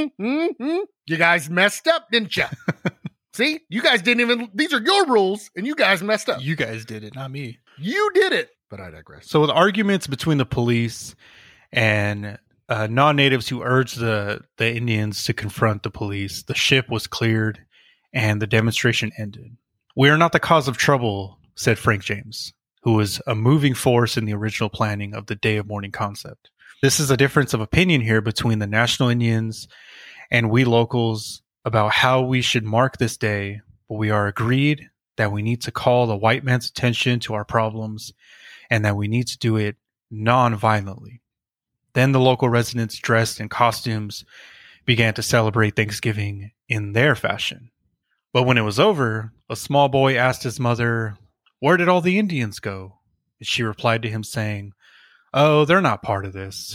you guys messed up, didn't you? See, you guys didn't even, these are your rules, and you guys messed up. You guys did it, not me. You did it. But I digress. So with arguments between the police and non-natives who urged the Indians to confront the police, the ship was cleared and the demonstration ended. "We are not the cause of trouble," said Frank James, who was a moving force in the original planning of the Day of Mourning concept. This is a difference of opinion here between the National Indians and we locals about how we should mark this day, but we are agreed that we need to call the white man's attention to our problems and that we need to do it non-violently. Then the local residents, dressed in costumes, began to celebrate Thanksgiving in their fashion. But when it was over, a small boy asked his mother, "Where did all the Indians go?" And she replied to him saying, "Oh, they're not part of this."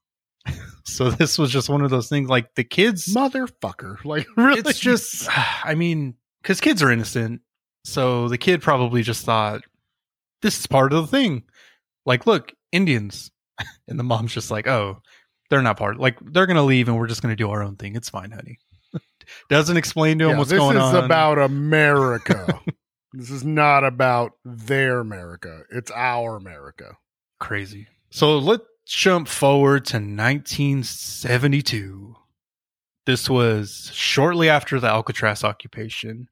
So this was just one of those things, like the kids... Motherfucker. Like, really? It's just, I mean, because kids are innocent. So the kid probably just thought, this is part of the thing. Like, look, Indians. And the mom's just like, oh, they're not part. Like, they're going to leave and we're just going to do our own thing. It's fine, honey. Doesn't explain to him what's going on. This is about America. This is not about their America. It's our America. Crazy. So let's jump forward to 1972. This was shortly after the Alcatraz occupation.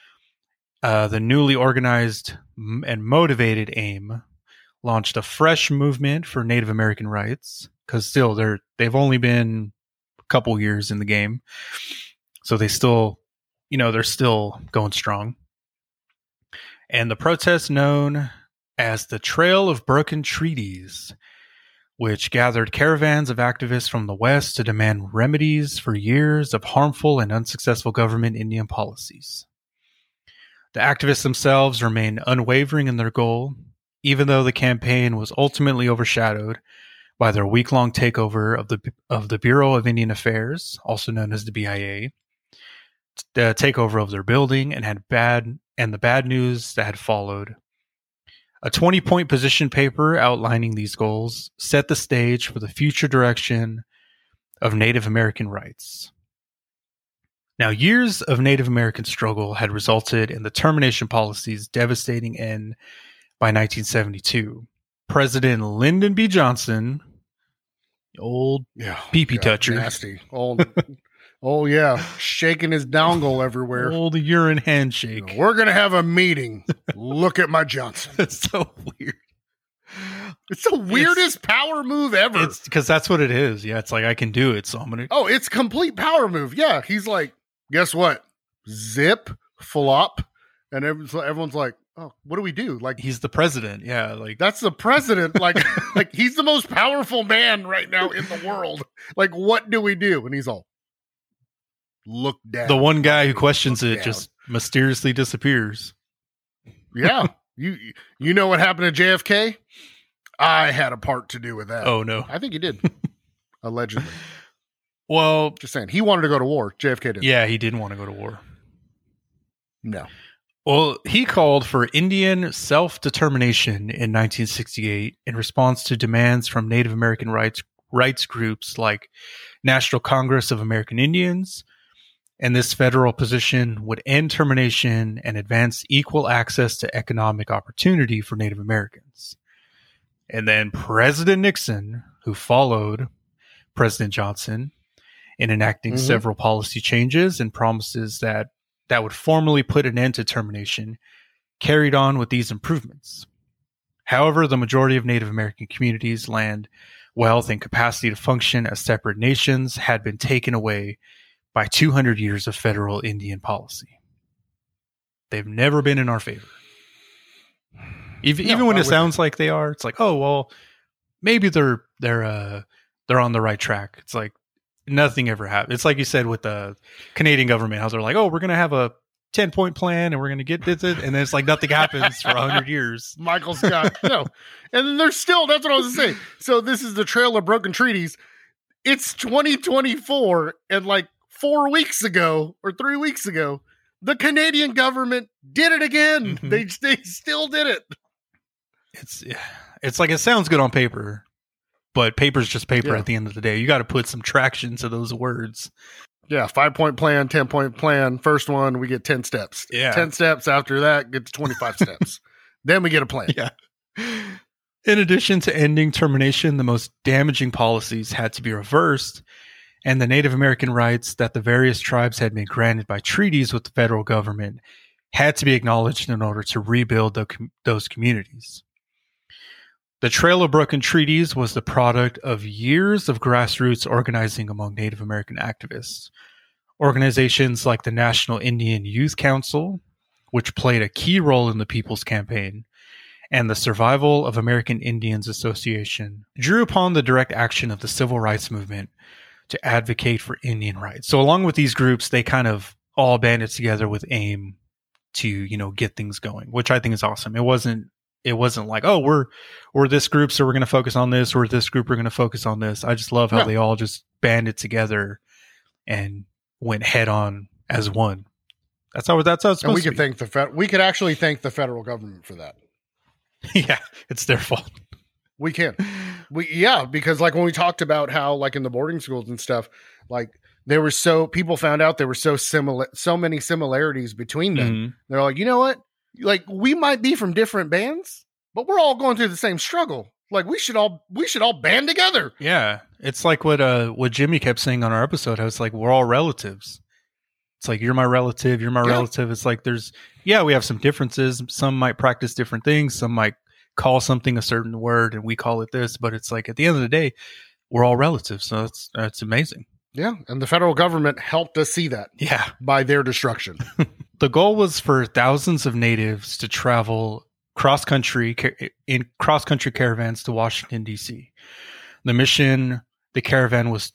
The newly organized and motivated AIM launched a fresh movement for Native American rights, because still they've only been a couple years in the game. So they still, they're still going strong. And the protest known as the Trail of Broken Treaties, which gathered caravans of activists from the West to demand remedies for years of harmful and unsuccessful government Indian policies. The activists themselves remained unwavering in their goal, even though the campaign was ultimately overshadowed by their week-long takeover of the Bureau of Indian Affairs, also known as the BIA, the takeover of their building, and the bad news that had followed. A 20-point position paper outlining these goals set the stage for the future direction of Native American rights. Now, years of Native American struggle had resulted in the termination policy's devastating end by 1972. President Lyndon B. Johnson, old pee-pee toucher. Nasty. Old, oh, yeah. Shaking his dongle everywhere. Old urine handshake. We're going to have a meeting. Look at my Johnson. It's so weird. It's the weirdest power move ever. It's because that's what it is. Yeah, it's like, I can do it, so I'm going to... Oh, it's complete power move. Yeah, he's like, guess what? Zip, flop. And everyone's like, oh, what do we do? Like, he's the president. Yeah, like that's the president. Like, like he's the most powerful man right now in the world. Like, what do we do? And he's all, look down. The one guy who questions it just mysteriously disappears. Yeah, you know what happened to JFK? I had a part to do with that. Oh no, I think he did. Allegedly. Well, just saying, he wanted to go to war. JFK didn't. Yeah, he didn't want to go to war. No. Well, he called for Indian self-determination in 1968 in response to demands from Native American rights groups like National Congress of American Indians, and this federal position would end termination and advance equal access to economic opportunity for Native Americans. And then President Nixon, who followed President Johnson in enacting several policy changes and promises that would formally put an end to termination, carried on with these improvements. However, the majority of Native American communities' land, wealth, and capacity to function as separate nations had been taken away by 200 years of federal Indian policy. They've never been in our favor. Even when it sounds like they are, it's like, oh, well, maybe they're on the right track. It's like, nothing ever happened. It's like you said with the Canadian government, how they're like, oh, we're going to have a 10-point plan and we're going to get this. And then it's like nothing happens for 100 years. Michael Scott. No. And then there's still, that's what I was saying. So this is the Trail of Broken Treaties. It's 2024. And like 4 weeks ago or 3 weeks ago, the Canadian government did it again. Mm-hmm. They still did it. It's like, it sounds good on paper. But paper's just paper at the end of the day. You got to put some traction to those words. Yeah, 5-point plan, 10-point plan. First one, we get 10 steps. Yeah. 10 steps after that, get to 25 steps. Then we get a plan. Yeah. In addition to ending termination, the most damaging policies had to be reversed, and the Native American rights that the various tribes had been granted by treaties with the federal government had to be acknowledged in order to rebuild those communities. The Trail of Broken Treaties was the product of years of grassroots organizing among Native American activists. Organizations like the National Indian Youth Council, which played a key role in the People's Campaign, and the Survival of American Indians Association, drew upon the direct action of the civil rights movement to advocate for Indian rights. So along with these groups, they kind of all banded together with AIM to, get things going, which I think is awesome. It wasn't like, oh, we're this group, so we're going to focus on this, or this group, we're going to focus on this. I just love how they all just banded together and went head on as one. That's how it's supposed and we to could be. We could actually thank the federal government for that. Yeah, it's their fault. We can. Because like when we talked about how like in the boarding schools and stuff, like people found out there were so many similarities between them. Mm-hmm. They're like, you know what? Like we might be from different bands, but we're all going through the same struggle. Like we should all band together. Yeah. It's like what Jimmy kept saying on our episode. I was like, we're all relatives. It's like, you're my relative. You're my relative. It's like, we have some differences. Some might practice different things. Some might call something a certain word and we call it this, but it's like, at the end of the day, we're all relatives. So that's amazing. Yeah. And the federal government helped us see that. Yeah. By their destruction. The goal was for thousands of natives to travel cross-country caravans to Washington, D.C. The mission of the caravan was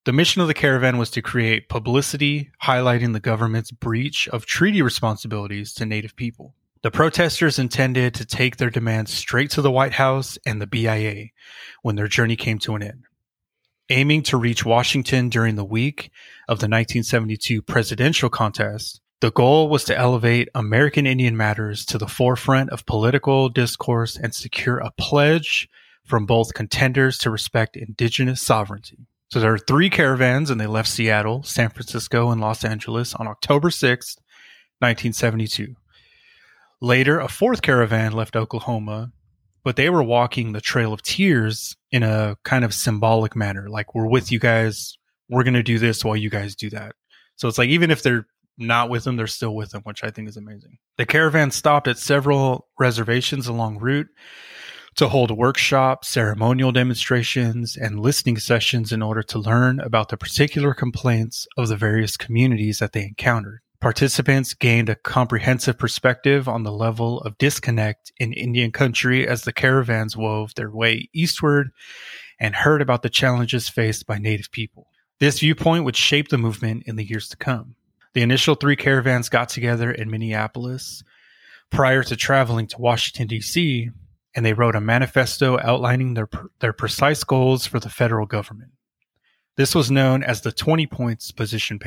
to create publicity highlighting the government's breach of treaty responsibilities to Native people. The protesters intended to take their demands straight to the White House and the BIA when their journey came to an end. Aiming to reach Washington during the week of the 1972 presidential contest, the goal was to elevate American Indian matters to the forefront of political discourse and secure a pledge from both contenders to respect indigenous sovereignty. So there are 3 caravans, and they left Seattle, San Francisco, and Los Angeles on October 6th, 1972. Later, a 4th caravan left Oklahoma, but they were walking the Trail of Tears in a kind of symbolic manner. Like, we're with you guys. We're going to do this while you guys do that. So it's like, even if they're not with them, they're still with them, which I think is amazing. The caravan stopped at several reservations along route to hold workshops, ceremonial demonstrations, and listening sessions in order to learn about the particular complaints of the various communities that they encountered. Participants gained a comprehensive perspective on the level of disconnect in Indian country as the caravans wove their way eastward and heard about the challenges faced by Native people. This viewpoint would shape the movement in the years to come. The initial 3 caravans got together in Minneapolis prior to traveling to Washington, D.C., and they wrote a manifesto outlining their precise goals for the federal government. This was known as the 20 Points Position Paper.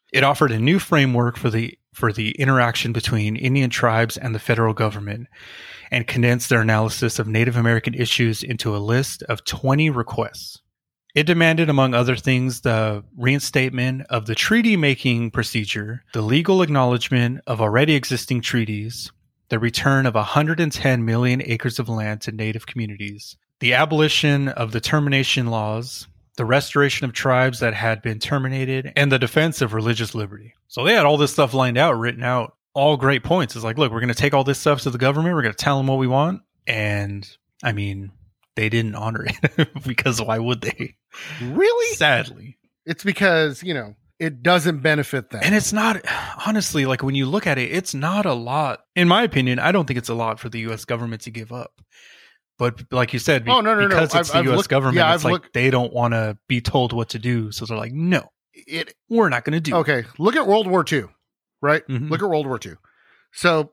It offered a new framework for the interaction between Indian tribes and the federal government, and condensed their analysis of Native American issues into a list of 20 requests. It demanded, among other things, the reinstatement of the treaty-making procedure, the legal acknowledgement of already existing treaties, the return of 110 million acres of land to Native communities, the abolition of the termination laws, the restoration of tribes that had been terminated, and the defense of religious liberty. So they had all this stuff lined out, written out, all great points. It's like, look, we're going to take all this stuff to the government. We're going to tell them what we want. And, I mean, they didn't honor it because why would they? Really? Sadly. It's because, it doesn't benefit them. And it's not, honestly, like when you look at it, it's not a lot. In my opinion, I don't think it's a lot for the U.S. government to give up. But like you said, because it's the U.S. government, it's like they don't want to be told what to do. So they're like, no, we're not going to do it. Okay, look at World War II, right? Mhm. Look at World War II. So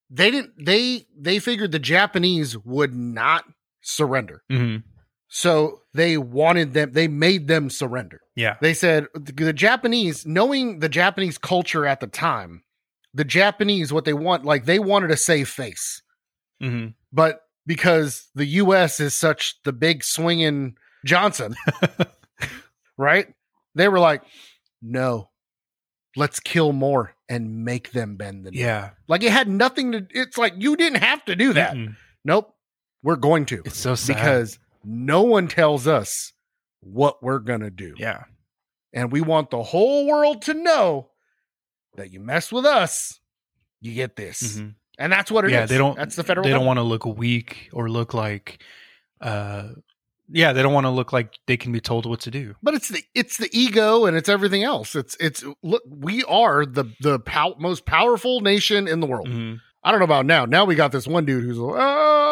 they figured the Japanese would not surrender. Mhm. So they made them surrender. Yeah. They said the Japanese, knowing the Japanese culture at the time, the Japanese, what they want, like they wanted a safe face. Mhm. But because the U.S. is such the big swinging Johnson, right? They were like, no, let's kill more and make them bend the knee. Yeah. Like it had nothing to, it's like, you didn't have to do that. Mm-mm. Nope. We're going to. It's so sad. Because no one tells us what we're going to do. Yeah. And we want the whole world to know that you mess with us, you get this. Mhm. And that's what it is. That's the federal They don't government. want to look weak or look like, they don't want to look like they can be told what to do. But it's the ego and it's everything else. It's look, we are the most powerful nation in the world. Mhm. I don't know about now. Now we got this one dude who's like,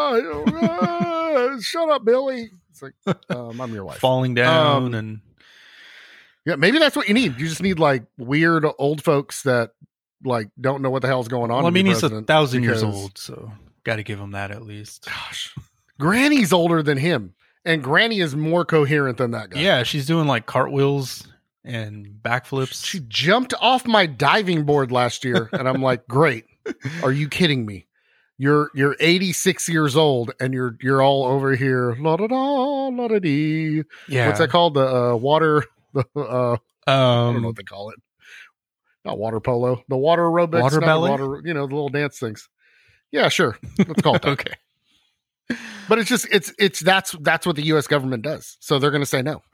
shut up, Billy. It's like, I'm your wife. Falling down and Yeah, maybe that's what you need. You just need like weird old folks that like don't know what the hell's going on. well, I mean, he's president 1,000 years because- old, so got to give him that at least. Gosh, Granny's older than him, and Granny is more coherent than that guy. Yeah, she's doing like cartwheels and backflips. She jumped off my diving board last year, and I'm like, great. Are you kidding me? You're 86 years old, and you're all over here. La da da la da dee. Yeah, What's that called? The water. I don't know what Um, they call it. Not water polo. The water aerobics. Water not ballet? the the little dance things. Yeah, sure. Let's call it that. okay. But it's just that's what the U.S. government does. So they're going to say no.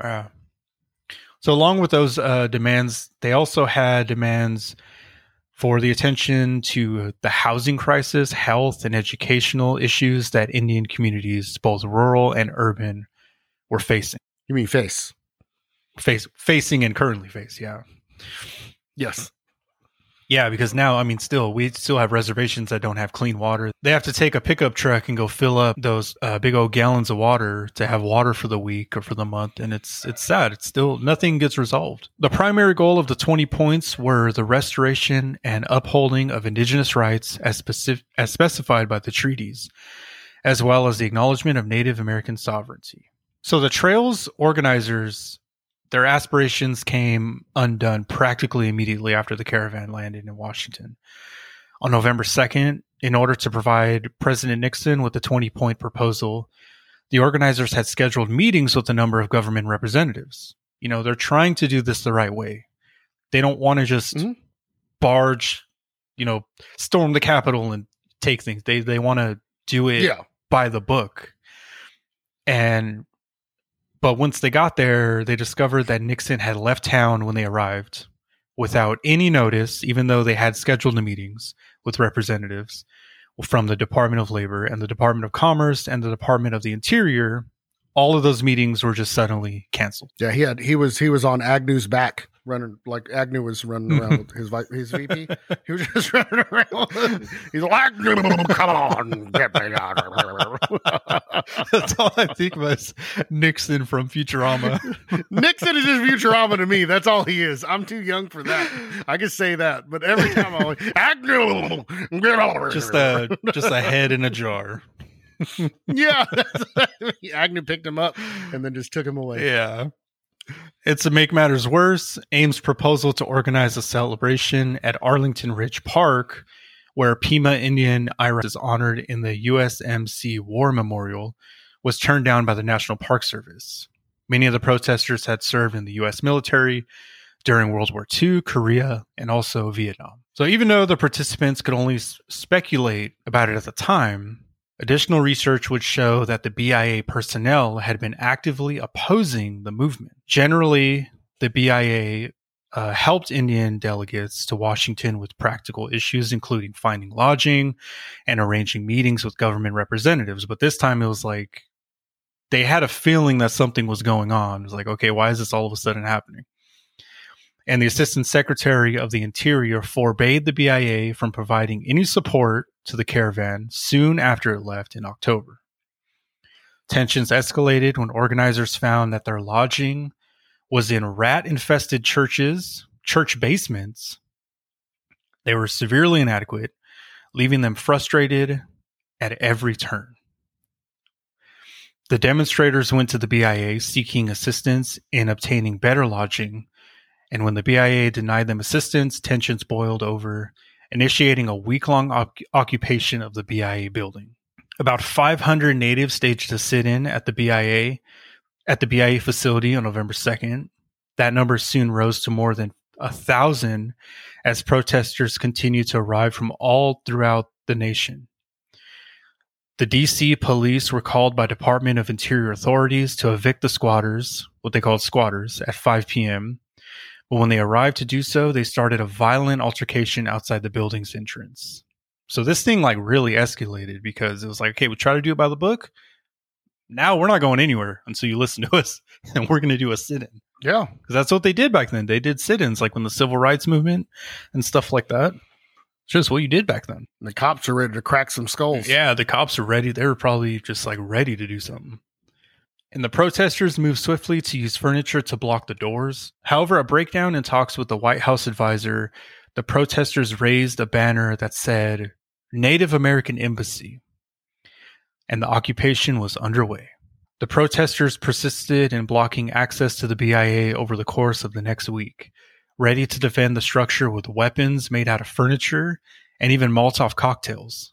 So along with those demands, they also had demands for the attention to the housing crisis, health, and educational issues that Indian communities, both rural and urban, were facing. You mean face? Facing and currently face, yeah. Yes. Yeah, because now, I mean, we still have reservations that don't have clean water. They have to take a pickup truck and go fill up those big old gallons of water to have water for the week or for the month. And it's sad. It's still, nothing gets resolved. The primary goal of the 20 points were the restoration and upholding of indigenous rights as specified by the treaties, as well as the acknowledgement of Native American sovereignty. So the trails organizers, their aspirations came undone practically immediately after the caravan landed in Washington. On November 2nd, in order to provide President Nixon with the 20-point proposal, the organizers had scheduled meetings with a number of government representatives. You know, they're trying to do this the right way. They don't want to just barge, storm the Capitol and take things. They want to do it by the book. But once they got there, they discovered that Nixon had left town when they arrived without any notice, even though they had scheduled the meetings with representatives from the Department of Labor and the Department of Commerce and the Department of the Interior. All of those meetings were just suddenly canceled. Yeah, he was on Agnew's back, running like Agnew was running around with his VP. He was just running around. He's like, Agnew, come on, get me out. That's all I think about is Nixon from Futurama. Nixon is just Futurama to me. That's all he is. I'm too young for that. I can say that, but every time I'm like, Agnew, get over just here. a head in a jar. Yeah, Agnew picked him up and then just took him away. Yeah. It's to make matters worse. AIM's proposal to organize a celebration at Arlington Ridge Park, where Pima Indian IRA is honored in the USMC War Memorial, was turned down by the National Park Service. Many of the protesters had served in the U.S. military during World War II, Korea, and also Vietnam. So even though the participants could only speculate about it at the time, additional research would show that the BIA personnel had been actively opposing the movement. Generally, the BIA helped Indian delegates to Washington with practical issues, including finding lodging and arranging meetings with government representatives. But this time it was like they had a feeling that something was going on. It was like, okay, why is this all of a sudden happening? And the Assistant Secretary of the Interior forbade the BIA from providing any support to the caravan soon after it left in October. Tensions escalated when organizers found that their lodging was in rat-infested church basements. They were severely inadequate, leaving them frustrated at every turn. The demonstrators went to the BIA seeking assistance in obtaining better lodging, and when the BIA denied them assistance, tensions boiled over, initiating a week-long occupation of the BIA building. About 500 natives staged a sit-in at the BIA facility on November 2nd. That number soon rose to more than 1,000 as protesters continued to arrive from all throughout the nation. The DC police were called by Department of Interior authorities to evict the squatters, what they called squatters, at 5 p.m. But when they arrived to do so, they started a violent altercation outside the building's entrance. So this thing like really escalated because it was like, okay, we try to do it by the book. Now we're not going anywhere until you listen to us, and we're going to do a sit-in. Yeah. Because that's what they did back then. They did sit-ins like when the civil rights movement and stuff like that. It's just what you did back then. The cops are ready to crack some skulls. Yeah, the cops are ready. They were probably just like ready to do something. And the protesters moved swiftly to use furniture to block the doors. However, a breakdown in talks with the White House advisor, the protesters raised a banner that said Native American Embassy, and the occupation was underway. The protesters persisted in blocking access to the BIA over the course of the next week, ready to defend the structure with weapons made out of furniture and even Molotov cocktails.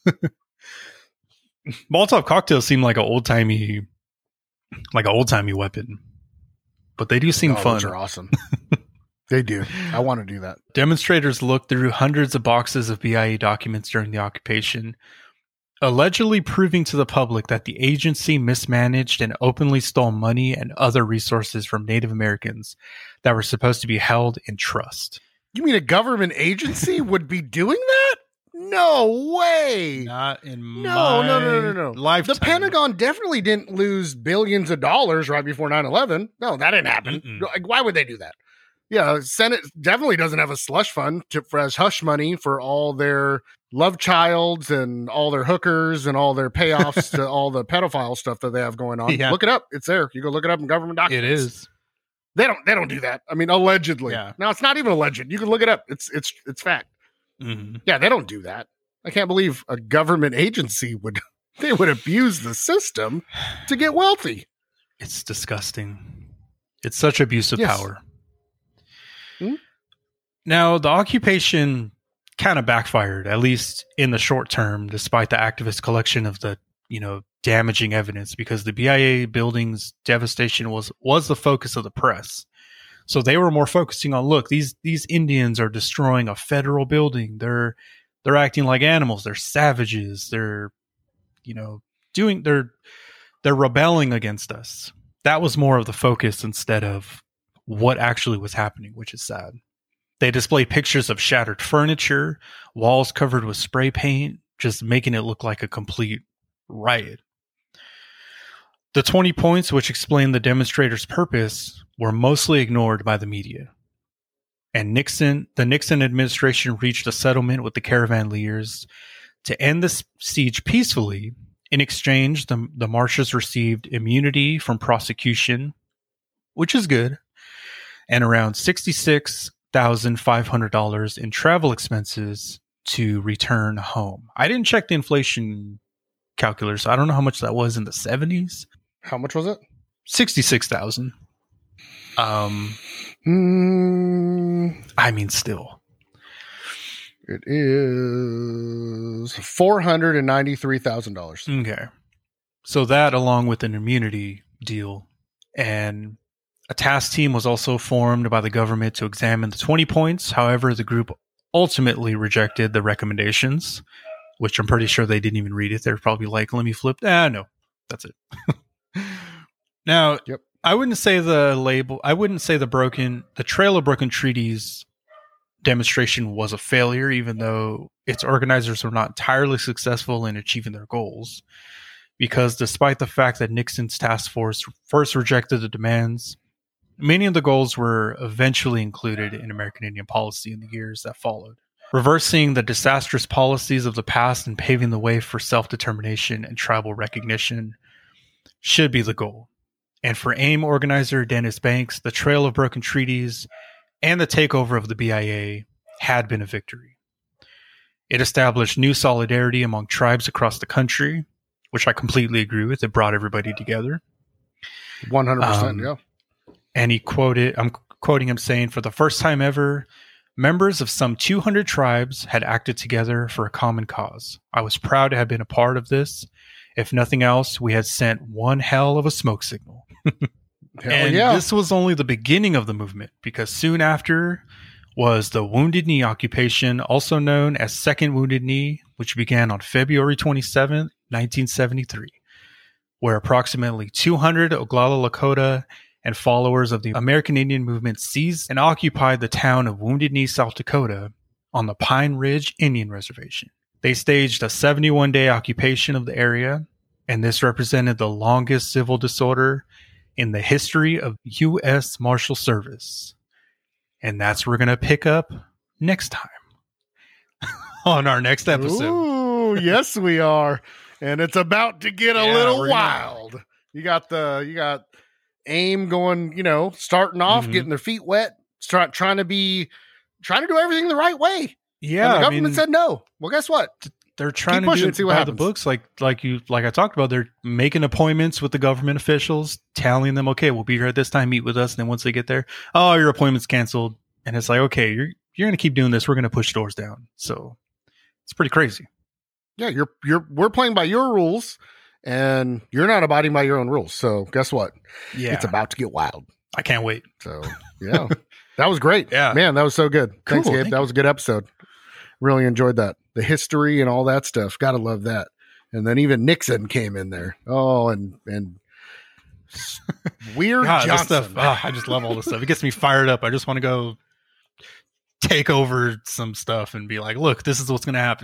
Molotov cocktails seem like an old-timey weapon, but they do seem fun. Those are awesome. They do. I want to do that. Demonstrators looked through hundreds of boxes of BIA documents during the occupation, allegedly proving to the public that the agency mismanaged and openly stole money and other resources from Native Americans that were supposed to be held in trust. You mean a government agency would be doing that? No way. Not in No. lifetime. The Pentagon definitely didn't lose billions of dollars right before 9/11. No, that didn't happen. Like, why would they do that? Yeah, Senate definitely doesn't have a slush fund for as hush money for all their love childs and all their hookers and all their payoffs to all the pedophile stuff that they have going on. Yeah. Look it up. It's there. You go look it up in government documents. It is. They don't do that. I mean, allegedly. Yeah. No, it's not even alleged. You can look it up. It's fact. Mm-hmm. Yeah, they don't do that. I can't believe a government agency would abuse the system to get wealthy. It's disgusting. It's such abuse of power. Hmm? Now, the occupation kind of backfired, at least in the short term, despite the activist collection of the, damaging evidence, because the BIA building's devastation was the focus of the press. So they were more focusing on, look, these Indians are destroying a federal building. They're acting like animals. They're savages. They're rebelling against us. That was more of the focus instead of what actually was happening, which is sad. They displayed pictures of shattered furniture, walls covered with spray paint, just making it look like a complete riot. The 20 points which explain the demonstrators' purpose were mostly ignored by the media. And the Nixon administration reached a settlement with the caravan leaders to end the siege peacefully. In exchange, the marchers received immunity from prosecution, which is good, and around $66,500 in travel expenses to return home. I didn't check the inflation calculator, so I don't know how much that was in the 70s. How much was it? 66,000. I mean, still. It is $493,000. Okay. So that, along with an immunity deal, and a task team was also formed by the government to examine the 20 points. However, the group ultimately rejected the recommendations, which I'm pretty sure they didn't even read it. They're probably like, let me flip. No, that's it. Now, Yep. I wouldn't say the Trail of Broken Treaties demonstration was a failure, even though its organizers were not entirely successful in achieving their goals. Because despite the fact that Nixon's task force first rejected the demands, many of the goals were eventually included in American Indian policy in the years that followed. Reversing the disastrous policies of the past and paving the way for self-determination and tribal recognition should be the goal. And for AIM organizer Dennis Banks, the Trail of Broken Treaties and the takeover of the BIA had been a victory. It established new solidarity among tribes across the country, which I completely agree with. It brought everybody together. 100%, yeah. And I'm quoting him saying, for the first time ever, members of some 200 tribes had acted together for a common cause. I was proud to have been a part of this. If nothing else, we had sent one hell of a smoke signal. And this was only the beginning of the movement, because soon after was the Wounded Knee occupation, also known as Second Wounded Knee, which began on February 27th, 1973, where approximately 200 Oglala Lakota and followers of the American Indian movement seized and occupied the town of Wounded Knee, South Dakota, on the Pine Ridge Indian Reservation. They staged a 71-day occupation of the area, and this represented the longest civil disorder in the history of U.S. Marshal Service. And that's where we're going to pick up next time on our next episode. Ooh, yes, we are. And it's about to get a little wild. You got AIM going, starting off, getting their feet wet, trying to do everything the right way. Yeah. And the government said no. Well, guess what? They're trying to do it by the books, like I talked about. They're making appointments with the government officials, telling them, okay, we'll be here at this time, meet with us. And then once they get there, oh, your appointment's canceled. And it's like, okay, you're going to keep doing this. We're going to push doors down. So it's pretty crazy. Yeah, we're playing by your rules, and you're not abiding by your own rules. So guess what? Yeah, it's about to get wild. I can't wait. So yeah, that was great. Yeah, man, that was so good. Cool, Thanks, Gabe. That was a good episode. Really enjoyed that. The history and all that stuff. Gotta love that. And then even Nixon came in there. Oh, and Weird Johnson. Stuff. Oh, I just love all this stuff. It gets me fired up. I just want to go take over some stuff and be like, look, this is what's going to happen.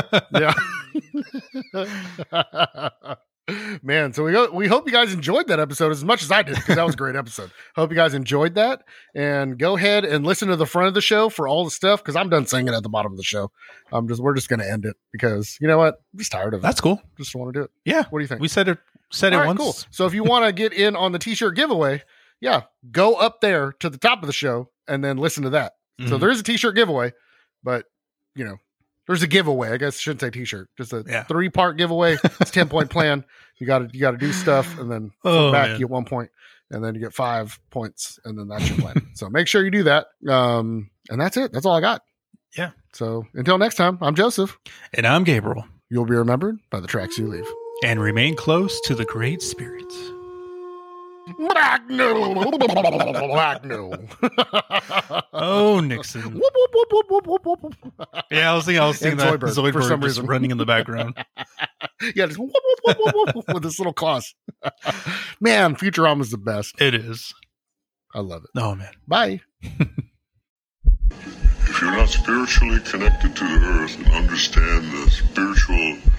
Yeah. Man, so we hope you guys enjoyed that episode as much as I did, because that was a great episode. Hope you guys enjoyed that, and go ahead and listen to the front of the show for all the stuff, because I'm done singing at the bottom of the show. We're just going to end it, because you know what? I'm just tired of it. That's cool. Just want to do it. Yeah. What do you think? We said it once. Cool. So if you want to get in on the t-shirt giveaway, yeah, go up there to the top of the show and then listen to that. Mm-hmm. So there is a t-shirt giveaway, but there's a giveaway. I guess I shouldn't say t-shirt. Just a 3-part giveaway. It's 10-point plan. You got to do stuff, and then you get 1 point, and then you get 5 points, and then that's your plan. So make sure you do that. And that's it. That's all I got. Yeah. So until next time, I'm Joseph. And I'm Gabriel. You'll be remembered by the tracks you leave. And remain close to the Great Spirit. Magno. Oh, Nixon. Yeah, I was thinking that Zoidberg for some reason running in the background. Yeah, just with this little claws. Man, Futurama's the best. It is. I love it. Oh, man. Bye. If you're not spiritually connected to the earth and understand the spiritual